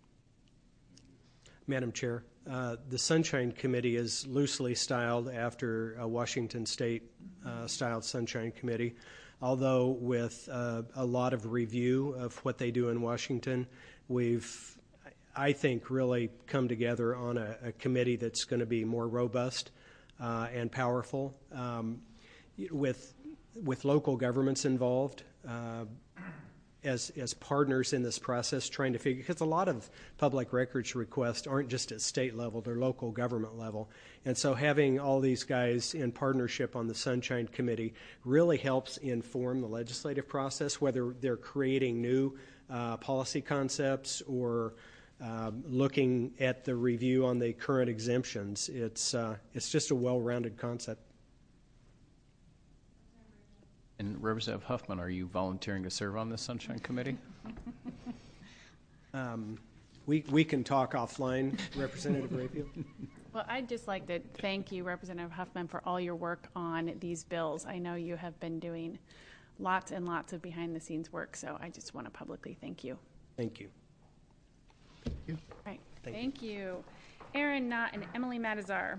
Madam Chair, uh, the Sunshine Committee is loosely styled after a Washington State uh, styled Sunshine Committee, although with uh, a lot of review of what they do in Washington, we've, I think, really come together on a, a committee that's going to be more robust uh, and powerful. Um, with with local governments involved uh, as as partners in this process, trying to figure, because a lot of public records requests aren't just at state level, they're local government level. And so having all these guys in partnership on the Sunshine Committee really helps inform the legislative process, whether they're creating new uh, policy concepts or um, looking at the review on the current exemptions. It's, uh, it's just a well-rounded concept. And Representative Huffman, are you volunteering to serve on the Sunshine Committee? um, we, we can talk offline, Representative Rayfield. Well, I'd just like to thank you, Representative Huffman, for all your work on these bills. I know you have been doing lots and lots of behind-the-scenes work, so I just want to publicly thank you. Thank you. Thank you. Right. Thank, thank you. you. Aaron Knott and Emily Matazar.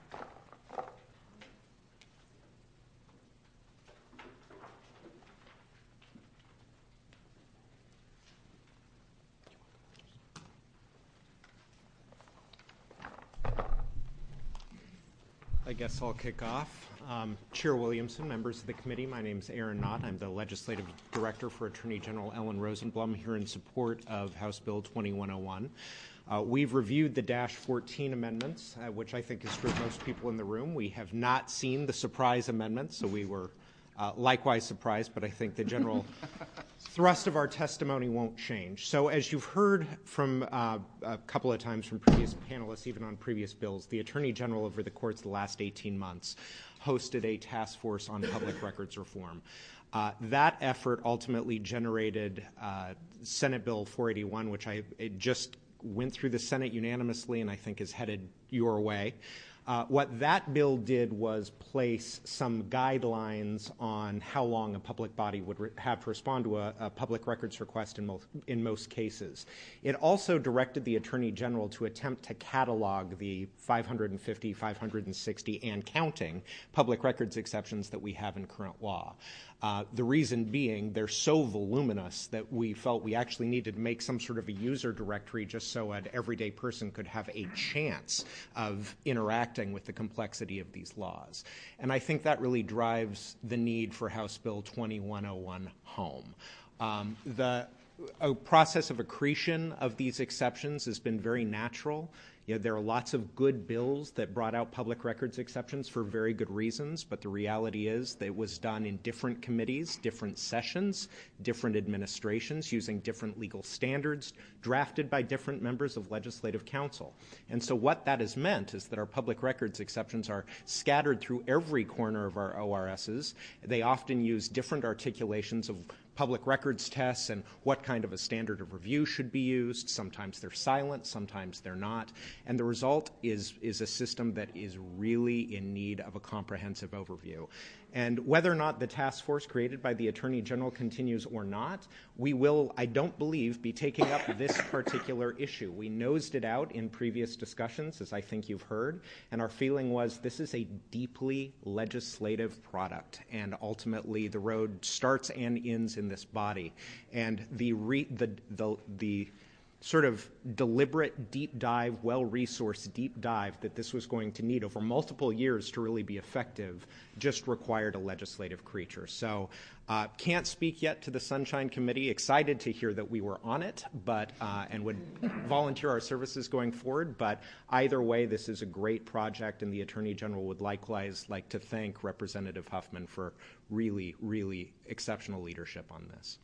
I guess I'll kick off. Um, Chair Williamson, members of the committee, my name is Aaron Knott. I'm the Legislative Director for Attorney General Ellen Rosenblum here in support of House Bill twenty-one oh one. Uh, we've reviewed the Dash fourteen amendments, uh, which I think is for most people in the room. We have not seen the surprise amendments, so we were uh, likewise surprised, but I think the general thrust of our testimony won't change. So as you've heard from uh, a couple of times from previous panelists, even on previous bills, the Attorney General over the course of the last eighteen months hosted a task force on public records reform. Uh, that effort ultimately generated uh, Senate Bill four eighty-one, which I it just went through the Senate unanimously and I think is headed your way. Uh, what that bill did was place some guidelines on how long a public body would re- have to respond to a, a public records request in most, in most cases. It also directed the Attorney General to attempt to catalog the five hundred fifty, five hundred sixty, and counting public records exceptions that we have in current law. Uh, the reason being they're so voluminous that we felt we actually needed to make some sort of a user directory just so an everyday person could have a chance of interacting with the complexity of these laws. And I think that really drives the need for House Bill twenty-one oh one home. Um, the a process of accretion of these exceptions has been very natural. You know, there are lots of good bills that brought out public records exceptions for very good reasons, but the reality is that it was done in different committees, different sessions, different administrations, using different legal standards, drafted by different members of legislative council. And so what that has meant is that our public records exceptions are scattered through every corner of our O R Ss. They often use different articulations of public records tests and what kind of a standard of review should be used. Sometimes they're silent, sometimes they're not. And the result is, is a system that is really in need of a comprehensive overview. And whether or not the task force created by the Attorney General continues or not, we will, I don't believe, be taking up this particular issue. We nosed it out in previous discussions, as I think you've heard, and our feeling was this is a deeply legislative product, and ultimately the road starts and ends in this body. And the re- the the the sort of deliberate deep dive, well-resourced deep dive that this was going to need over multiple years to really be effective just required a legislative creature. So uh, can't speak yet to the Sunshine Committee. Excited to hear that we were on it, but uh, and would volunteer our services going forward. But either way, this is a great project, and the Attorney General would likewise like to thank Representative Huffman for really, really exceptional leadership on this.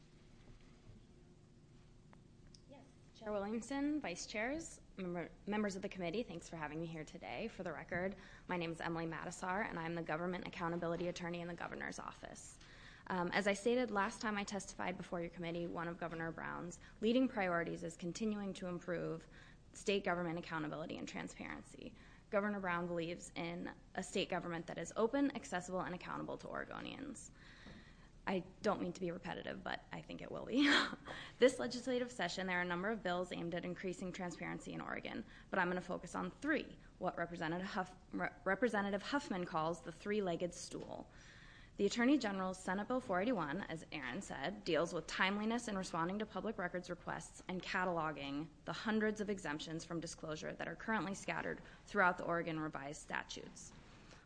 Chair Williamson, Vice Chairs, member, members of the committee, thanks for having me here today. For the record, my name is Emily Matazar, and I'm the Government Accountability Attorney in the Governor's Office. Um, as I stated last time I testified before your committee, one of Governor Brown's leading priorities is continuing to improve state government accountability and transparency. Governor Brown believes in a state government that is open, accessible, and accountable to Oregonians. I don't mean to be repetitive, but I think it will be. This legislative session, there are a number of bills aimed at increasing transparency in Oregon, but I'm going to focus on three, what Representative, Huff, Re- Representative Huffman calls the three-legged stool. The Attorney General's Senate Bill four eighty-one, as Aaron said, deals with timeliness in responding to public records requests and cataloging the hundreds of exemptions from disclosure that are currently scattered throughout the Oregon revised statutes.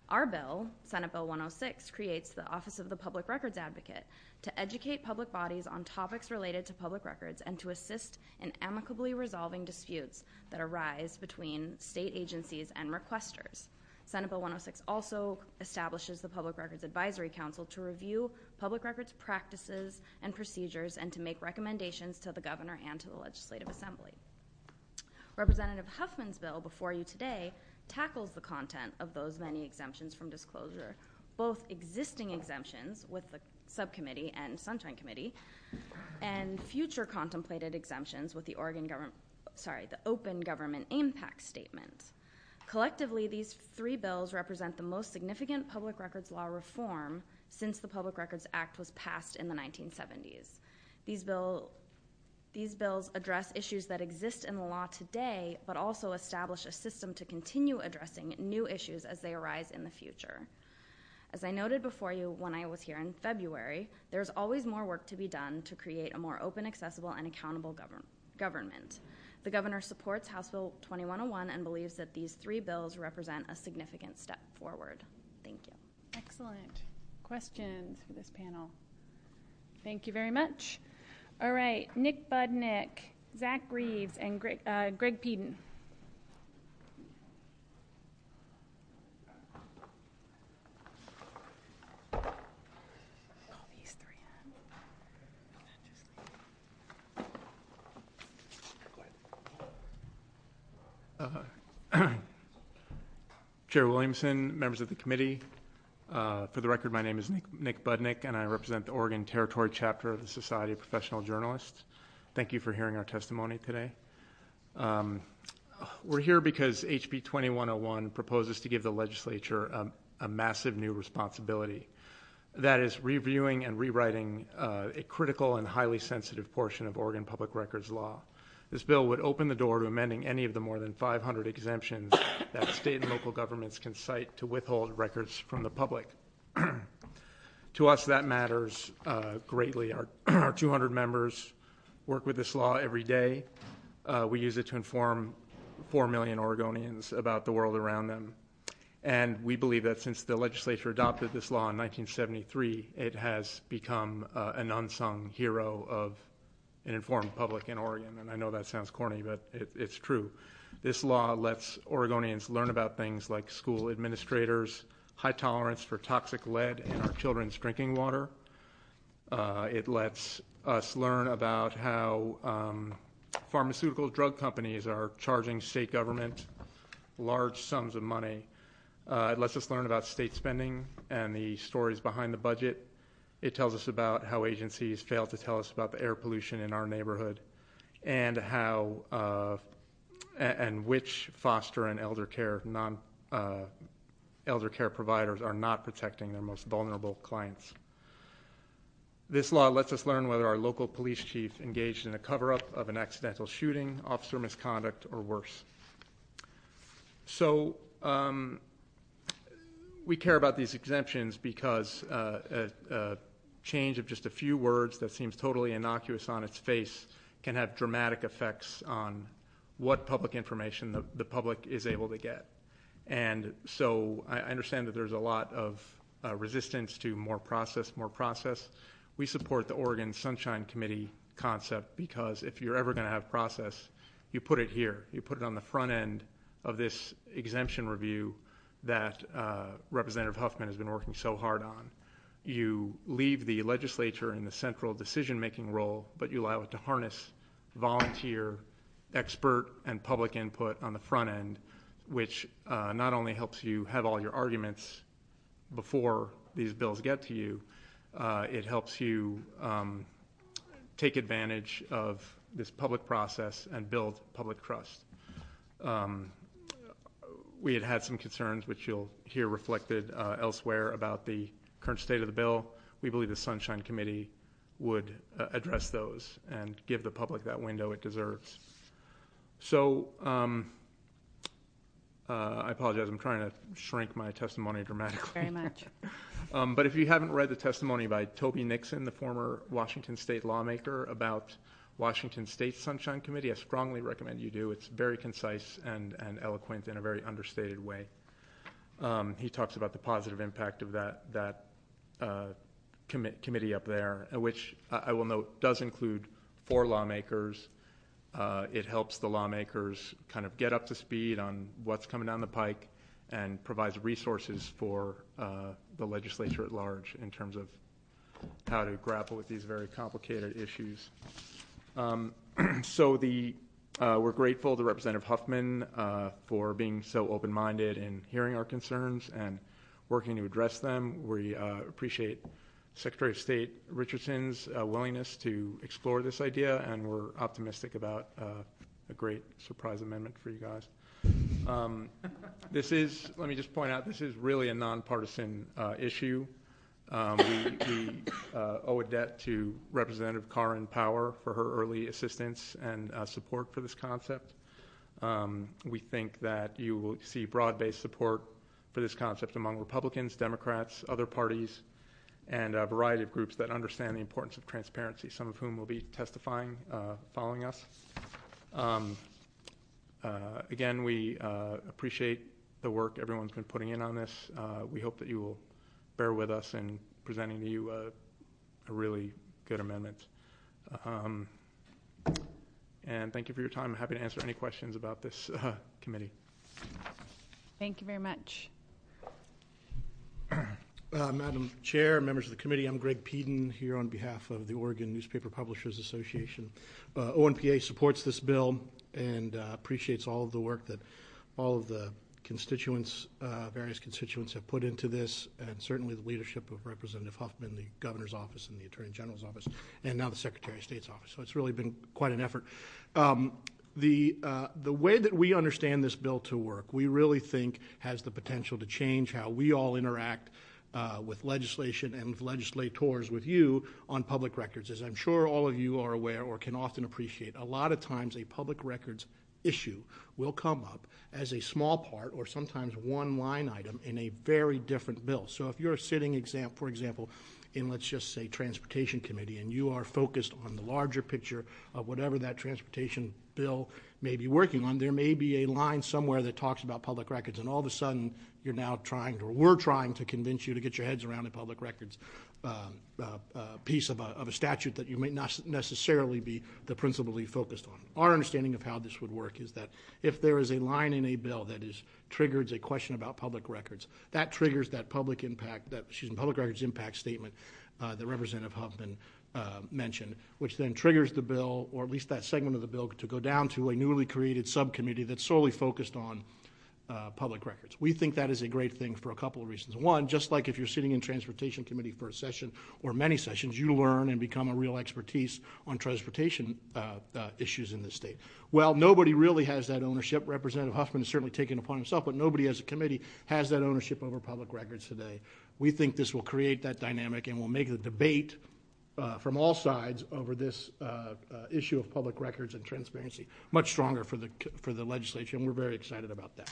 Our bill, Senate Bill one oh six, creates the Office of the Public Records Advocate to educate public bodies on topics related to public records and to assist in amicably resolving disputes that arise between state agencies and requesters. Senate Bill one oh six also establishes the Public Records Advisory Council to review public records practices and procedures and to make recommendations to the governor and to the Legislative Assembly. Representative Huffman's bill before you today tackles the content of those many exemptions from disclosure, both existing exemptions with the subcommittee and Sunshine Committee, and future contemplated exemptions with the Oregon government, sorry, the Open Government Impact Statement. Collectively, these three bills represent the most significant public records law reform since the Public Records Act was passed in the nineteen seventies. These bill These bills address issues that exist in the law today, but also establish a system to continue addressing new issues as they arise in the future. As I noted before you when I was here in February, there's always more work to be done to create a more open, accessible, and accountable govern- government. The governor supports House Bill twenty-one oh one and believes that these three bills represent a significant step forward. Thank you. Excellent. Questions for this panel? Thank you very much. All right, Nick Budnick, Zach Reeves, and Greg, uh, Greg Peden. Call these three Uh, Chair Williamson, members of the committee, uh, for the record, my name is Nick, Nick Budnick, and I represent the Oregon Territory chapter of the Society of Professional Journalists. Thank you for hearing our testimony today. Um, we're here because H B twenty-one oh one proposes to give the legislature a, a massive new responsibility. That is reviewing and rewriting uh, a critical and highly sensitive portion of Oregon public records law. This bill would open the door to amending any of the more than five hundred exemptions that state and local governments can cite to withhold records from the public. To us, that matters uh, greatly. Our, our two hundred members work with this law every day. Uh, we use it to inform four million Oregonians about the world around them. And we believe that since the legislature adopted this law in nineteen seventy-three, it has become uh, an unsung hero of an informed public in Oregon. And I know that sounds corny, but it, it's true. This law lets Oregonians learn about things like school administrators, high tolerance for toxic lead in our children's drinking water. Uh, it lets us learn about how um, pharmaceutical drug companies are charging state government large sums of money. Uh, it lets us learn about state spending and the stories behind the budget. It tells us about how agencies fail to tell us about the air pollution in our neighborhood, and how uh, and which foster and elder care non uh, elder care providers are not protecting their most vulnerable clients. This law lets us learn whether our local police chief engaged in a cover-up of an accidental shooting, officer misconduct, or worse. So. Um, We care about these exemptions because uh, a, a change of just a few words that seems totally innocuous on its face can have dramatic effects on what public information the, the public is able to get. And so I understand that there's a lot of uh, resistance to more process, more process. We support the Oregon Sunshine Committee concept because if you're ever going to have process, you put it here. You put it on the front end of this exemption review that uh, Representative Huffman has been working so hard on. You leave the legislature in the central decision-making role, but you allow it to harness volunteer, expert, and public input on the front end, which uh, not only helps you have all your arguments before these bills get to you, uh, it helps you um, take advantage of this public process and build public trust. Um, We had had some concerns, which you'll hear reflected uh, elsewhere, about the current state of the bill. We believe the Sunshine Committee would uh, address those and give the public that window it deserves. So um, uh, I apologize. I'm trying to shrink my testimony dramatically. Very much. um, but if you haven't read the testimony by Toby Nixon, the former Washington State lawmaker, about Washington State Sunshine Committee, I strongly recommend you do. It's very concise and, and eloquent in a very understated way. Um, he talks about the positive impact of that that uh, com- committee up there, which I will note does include four lawmakers. Uh, it helps the lawmakers kind of get up to speed on what's coming down the pike and provides resources for uh, the legislature at large in terms of how to grapple with these very complicated issues. Um, so the Uh, we're grateful to Representative Huffman uh, for being so open-minded and hearing our concerns and working to address them. We uh, appreciate Secretary of State Richardson's uh, willingness to explore this idea, and we're optimistic about uh, a great surprise amendment for you guys. Um, this is, let me just point out, this is really a nonpartisan uh, issue. Um, we we uh, owe a debt to Representative Karin Power for her early assistance and uh, support for this concept. Um, we think that you will see broad-based support for this concept among Republicans, Democrats, other parties, and a variety of groups that understand the importance of transparency, some of whom will be testifying uh, following us. Um, uh, again, we uh, appreciate the work everyone's been putting in on this. Uh, we hope that you will bear with us in presenting to you a, a really good amendment. Um, and thank you for your time. I'm happy to answer any questions about this uh, committee. Thank you very much. Uh, Madam Chair, members of the committee, I'm Greg Peden here on behalf of the Oregon Newspaper Publishers Association. Uh, O N P A supports this bill and uh, appreciates all of the work that all of the constituents, uh, various constituents have put into this, and certainly the leadership of Representative Huffman, the Governor's office and the Attorney General's office, and now the Secretary of State's office. So it's really been quite an effort. Um, the uh, the way that we understand this bill to work, we really think has the potential to change how we all interact uh, with legislation and with legislators, with you, on public records. As I'm sure all of you are aware or can often appreciate, a lot of times a public records issue will come up as a small part or sometimes one line item in a very different bill. So if you're sitting, exam- for example, in, let's just say, Transportation Committee, and you are focused on the larger picture of whatever that transportation bill may be working on, there may be a line somewhere that talks about public records, and all of a sudden you're now trying to, or we're trying to convince you to get your heads around a public records uh, uh, uh, piece of a, of a statute that you may not necessarily be the principally focused on. Our understanding of how this would work is that if there is a line in a bill that is triggers a question about public records, that triggers that public impact, that excuse me, public records impact statement uh, that Representative Huffman uh, mentioned, which then triggers the bill, or at least that segment of the bill, to go down to a newly created subcommittee that's solely focused on Uh, public records. We think that is a great thing for a couple of reasons. One, just like if you're sitting in Transportation Committee for a session or many sessions, you learn and become a real expertise on transportation uh, uh, issues in this state. Well, nobody really has that ownership. Representative Huffman has certainly taken it upon himself, but nobody as a committee has that ownership over public records today. We think this will create that dynamic and will make the debate Uh, from all sides over this uh, uh, issue of public records and transparency much stronger for the for the legislature, and we're very excited about that.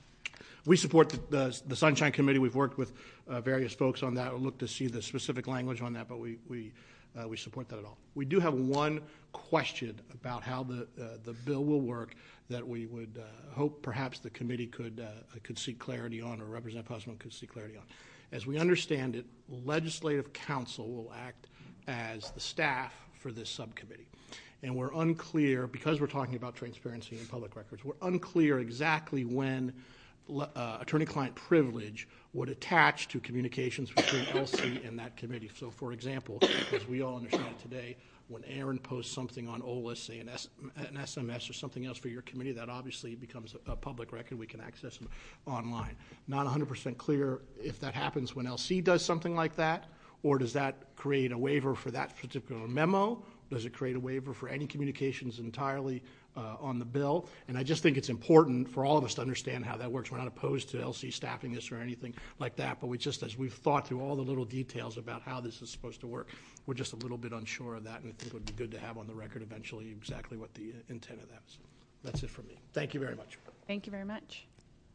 We support the, the, the Sunshine Committee. We've worked with uh, various folks on that. We'll look to see the specific language on that, but we we uh, we support that at all. We do have one question about how the uh, the bill will work that we would uh, hope perhaps the committee could uh, could seek clarity on, or Representative Huffman could seek clarity on. As we understand it, Legislative Council will act as the staff for this subcommittee. And we're unclear, because we're talking about transparency in public records, we're unclear exactly when uh, attorney-client privilege would attach to communications between L C and that committee. So, for example, as we all understand it today, when Aaron posts something on O L I S, say an, S- an S M S or something else for your committee, that obviously becomes a, a public record. We can access it online. Not one hundred percent clear if that happens when L C does something like that, or does that create a waiver for that particular memo? Does it create a waiver for any communications entirely uh, on the bill? And I just think it's important for all of us to understand how that works. We're not opposed to L C staffing this or anything like that, but we just, as we've thought through all the little details about how this is supposed to work, we're just a little bit unsure of that, and I think it would be good to have on the record eventually exactly what the intent of that is. That's it for me. Thank you very much. Thank you very much.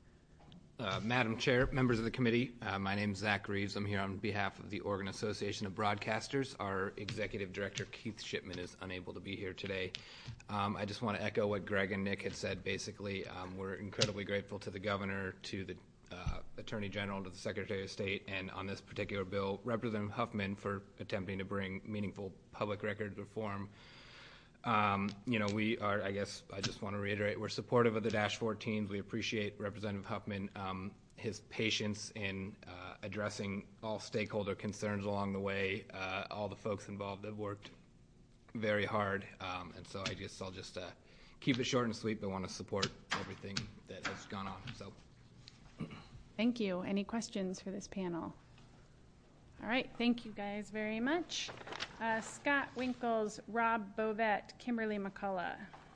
Uh, Madam Chair, members of the committee, uh, my name is Zach Reeves. I'm here on behalf of the Oregon Association of Broadcasters. Our executive director, Keith Shipman, is unable to be here today. Um, I just want to echo what Greg and Nick had said. Basically, um, we're incredibly grateful to the governor, to the uh, Attorney General to the Secretary of State, and on this particular bill, Representative Huffman for attempting to bring meaningful public record reform. Um, you know, we are, I guess, I just want to reiterate, we're supportive of the Dash fourteens. We appreciate Representative Huffman, um, his patience in uh, addressing all stakeholder concerns along the way. Uh, all the folks involved have worked very hard, um, and so I guess I'll just uh, keep it short and sweet, but want to support everything that has gone on. So, Thank you. Any questions for this panel? All right, thank you guys very much. Uh, Scott Winkles, Rob Bovett, Kimberly McCullough.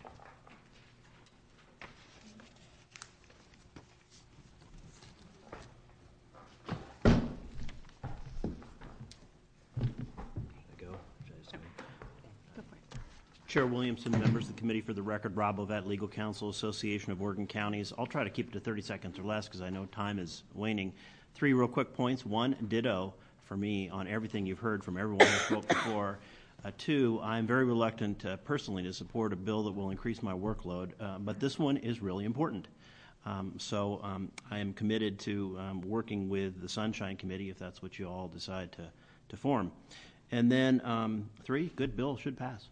Chair Williamson, members of the committee, for the record, Rob Bovett, Legal Counsel, Association of Oregon Counties. I'll try to keep it to thirty seconds or less because I know time is waning. Three real quick points. One, ditto for me on everything you've heard from everyone who spoke before. Uh, two, I'm very reluctant uh, personally to support a bill that will increase my workload, uh, but this one is really important. Um, so um, I am committed to um, working with the Sunshine Committee if that's what you all decide to, to form. And then um, three, good bill should pass.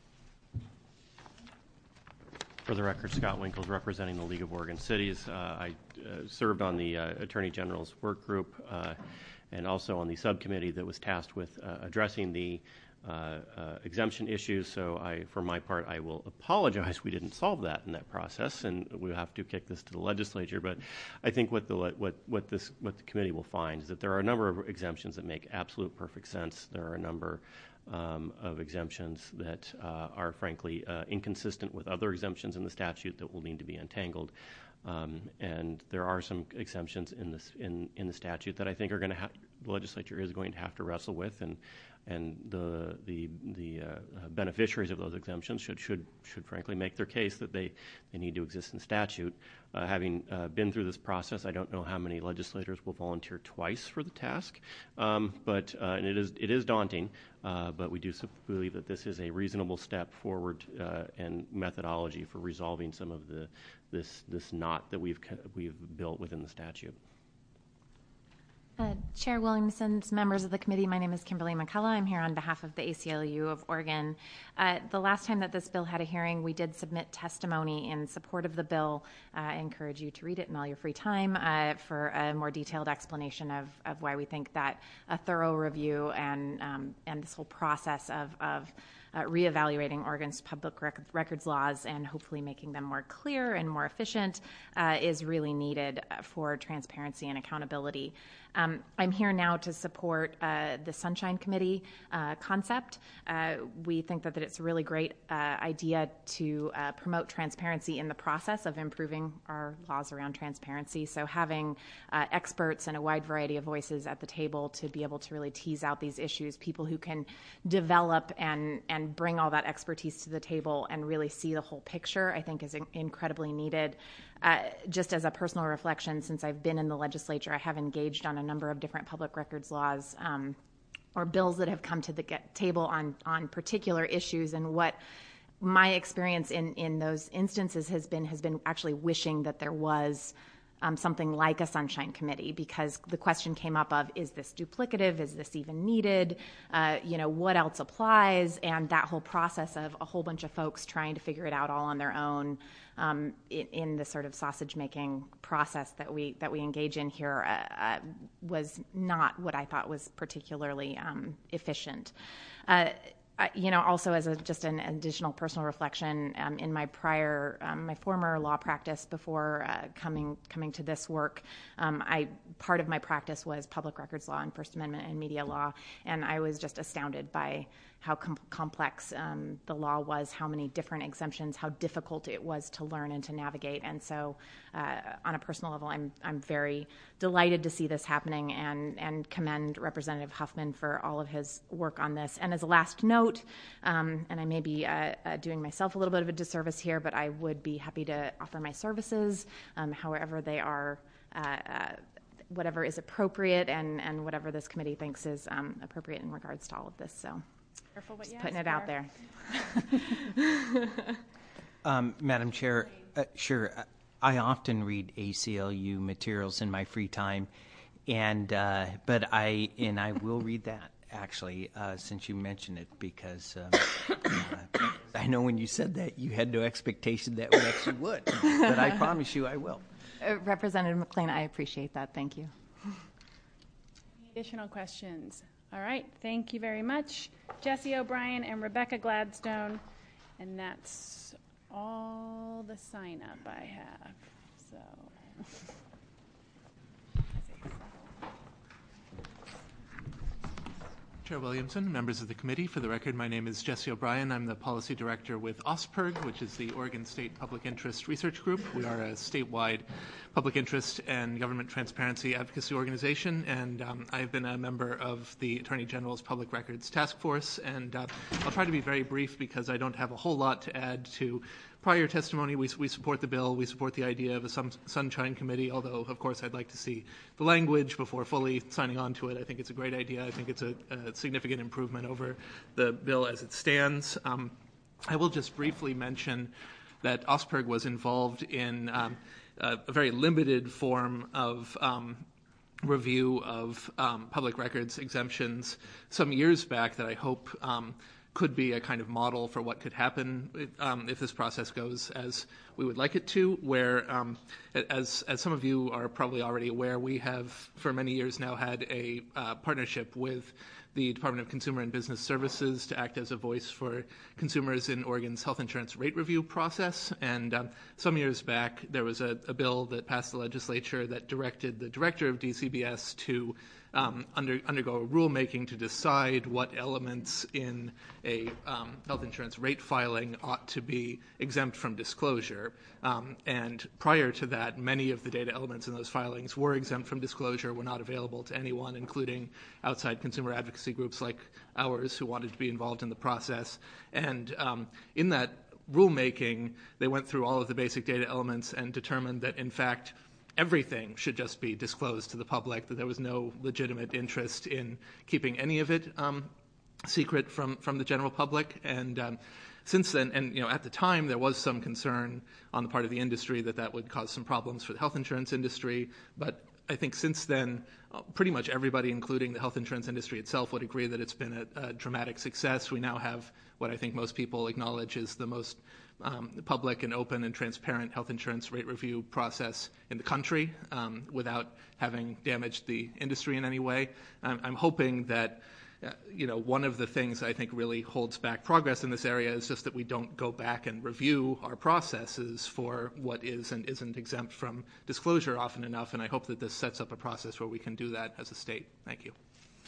For the record, Scott Winkles, representing the League of Oregon Cities. Uh, I uh, served on the uh, Attorney General's work group uh, and also on the subcommittee that was tasked with uh, addressing the uh, uh, exemption issues. So I, for my part, I will apologize we didn't solve that in that process, and we'll have to kick this to the legislature. But I think what the what what this what the committee will find is that there are a number of exemptions that make absolute perfect sense. There are a number Um, of exemptions that uh, are frankly uh, inconsistent with other exemptions in the statute that will need to be untangled. Um, and there are some exemptions in this in, in the statute that I think are going to ha- the legislature is going to have to wrestle with, and and the the the uh, beneficiaries of those exemptions should should should frankly make their case that they, they need to exist in statute. Uh, having uh, been through this process, I don't know how many legislators will volunteer twice for the task, um, but uh, and it is it is daunting. Uh, but we do believe that this is a reasonable step forward uh, and methodology for resolving some of the this this knot that we've we've built within the statute. Uh, Chair Williamson, members of the committee, my name is Kimberly McCullough. I'm here on behalf of the A C L U of Oregon. Uh, the last time that this bill had a hearing, we did submit testimony in support of the bill. Uh, I encourage you to read it in all your free time uh, for a more detailed explanation of, of why we think that a thorough review and um, and this whole process of, of Uh, reevaluating Oregon's public rec- records laws and hopefully making them more clear and more efficient uh, is really needed for transparency and accountability. Um, I'm here now to support uh, the Sunshine Committee uh, concept. Uh, we think that, that it's a really great uh, idea to uh, promote transparency in the process of improving our laws around transparency. So having uh, experts and a wide variety of voices at the table to be able to really tease out these issues, people who can develop and, and and bring all that expertise to the table and really see the whole picture, I think is in- incredibly needed. Uh, just as a personal reflection, since I've been in the legislature, I have engaged on a number of different public records laws um, or bills that have come to the get- table on, on particular issues, and what my experience in, in those instances has been has been actually wishing that there was Um, something like a Sunshine Committee, because the question came up of, is this duplicative? Is this even needed? Uh, you know, what else applies? And that whole process of a whole bunch of folks trying to figure it out all on their own um, in, in the sort of sausage-making process that we that we engage in here uh, uh, was not what I thought was particularly um, efficient. Uh, Uh, you know, also as a, just an additional personal reflection, um, in my prior, um, my former law practice before uh, coming coming to this work, um, I part of my practice was public records law and First Amendment and media law, and I was just astounded by how com- complex um, the law was, how many different exemptions, how difficult it was to learn and to navigate. And so, uh, on a personal level, I'm I'm very delighted to see this happening, and and commend Representative Huffman for all of his work on this. And as a last note, um, and I may be uh, uh, doing myself a little bit of a disservice here, but I would be happy to offer my services, um, however they are. Uh, uh, whatever is appropriate, and, and whatever this committee thinks is um, appropriate in regards to all of this. So. Careful what Just you putting ask it out for. there. um, Madam Chair, uh, sure. I often read A C L U materials in my free time, and uh, but I and I will read that actually uh, since you mentioned it, because um, uh, I know when you said that you had no expectation that we actually would, but I promise you I will. Uh, Representative McLean, I appreciate that. Thank you. Additional questions? All right, thank you very much, Jesse O'Brien and Rebecca Gladstone, and that's all the sign up I have. So. Chair Williamson, members of the committee, for the record, my name is Jesse O'Brien. I'm the policy director with OSPIRG, which is the Oregon State Public Interest Research Group. We are a statewide public interest and government transparency advocacy organization, and um, I've been a member of the Attorney General's Public Records Task Force, and uh, I'll try to be very brief because I don't have a whole lot to add to prior testimony. We, we support the bill. We support the idea of a sun, sunshine committee, although, of course, I'd like to see the language before fully signing on to it. I think it's a great idea. I think it's a, a significant improvement over the bill as it stands. Um, I will just briefly mention that OSPIRG was involved in um, a, a very limited form of um, review of um, public records exemptions some years back that I hope um, could be a kind of model for what could happen um, if this process goes as we would like it to, where, um, as, as some of you are probably already aware, we have for many years now had a uh, partnership with the Department of Consumer and Business Services to act as a voice for consumers in Oregon's health insurance rate review process. And um, some years back, there was a, a bill that passed the legislature that directed the director of D C B S to Um, under, undergo rulemaking to decide what elements in a um, health insurance rate filing ought to be exempt from disclosure. Um, and prior to that, many of the data elements in those filings were exempt from disclosure, were not available to anyone, including outside consumer advocacy groups like ours who wanted to be involved in the process. And um, in that rulemaking, they went through all of the basic data elements and determined that, in fact, everything should just be disclosed to the public, that there was no legitimate interest in keeping any of it um, secret from, from the general public. And um, since then, and you know, at the time, there was some concern on the part of the industry that that would cause some problems for the health insurance industry. But I think since then, uh, pretty much everybody, including the health insurance industry itself, would agree that it's been a, a dramatic success. We now have what I think most people acknowledge is the most Um, the public and open and transparent health insurance rate review process in the country um, without having damaged the industry in any way. I'm, I'm hoping that, uh, you know, one of the things I think really holds back progress in this area is just that we don't go back and review our processes for what is and isn't exempt from disclosure often enough, and I hope that this sets up a process where we can do that as a state. Thank you.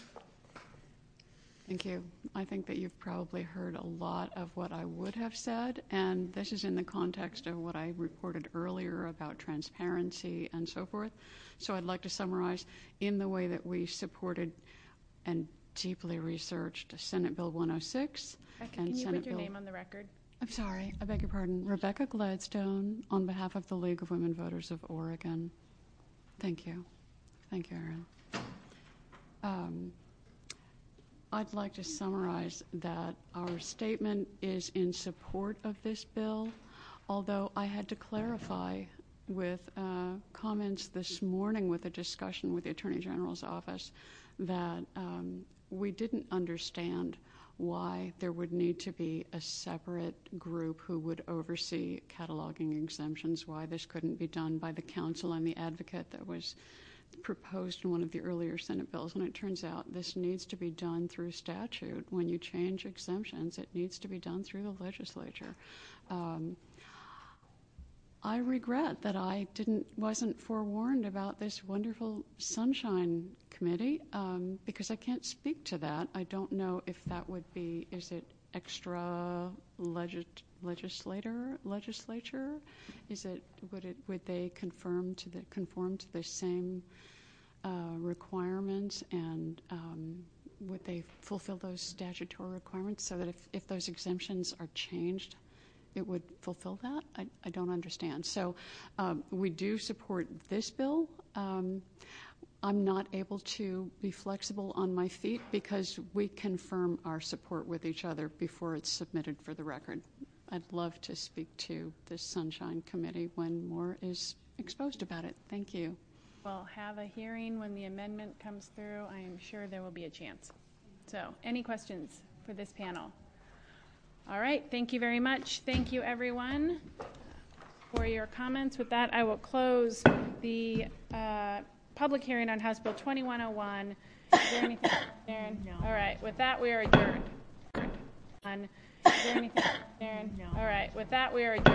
Thank you. I think that you've probably heard a lot of what I would have said, and this is in the context of what I reported earlier about transparency and so forth. So I'd like to summarize in the way that we supported and deeply researched Senate Bill one oh six. Rebecca, and can you Senate put your Bill... name on the record? I'm sorry, I beg your pardon. Rebecca Gladstone on behalf of the League of Women Voters of Oregon. Thank you. Thank you, Erin. Um, I'd like to summarize that our statement is in support of this bill, although I had to clarify with uh, comments this morning with a discussion with the Attorney General's office that um, we didn't understand why there would need to be a separate group who would oversee cataloging exemptions, why this couldn't be done by the counsel and the advocate that was proposed in one of the earlier Senate bills. And it turns out this needs to be done through statute. When you change exemptions, it needs to be done through the legislature. Um, I regret that I didn't wasn't forewarned about this wonderful Sunshine Committee um, because I can't speak to that. I don't know if that would be, is it extra legit, legislator legislature? Is it would it would they confirm to the conform to the same uh, requirements, and um, would they fulfill those statutory requirements so that if, if those exemptions are changed, it would fulfill that? I, I don't understand. So um, we do support this bill. Um, I'm not able to be flexible on my feet because we confirm our support with each other before it's submitted for the record. I'd love to speak to this Sunshine Committee when more is exposed about it. Thank you. We'll have a hearing when the amendment comes through. I am sure there will be a chance. So, any questions for this panel? All right, thank you very much. Thank you, everyone, for your comments. With that, I will close the uh, public hearing on House Bill twenty-one oh one. Is there anything, Darren? No. All right, with that, we are adjourned. Is there anything, Darren? No. All right, with that, we are adjourned.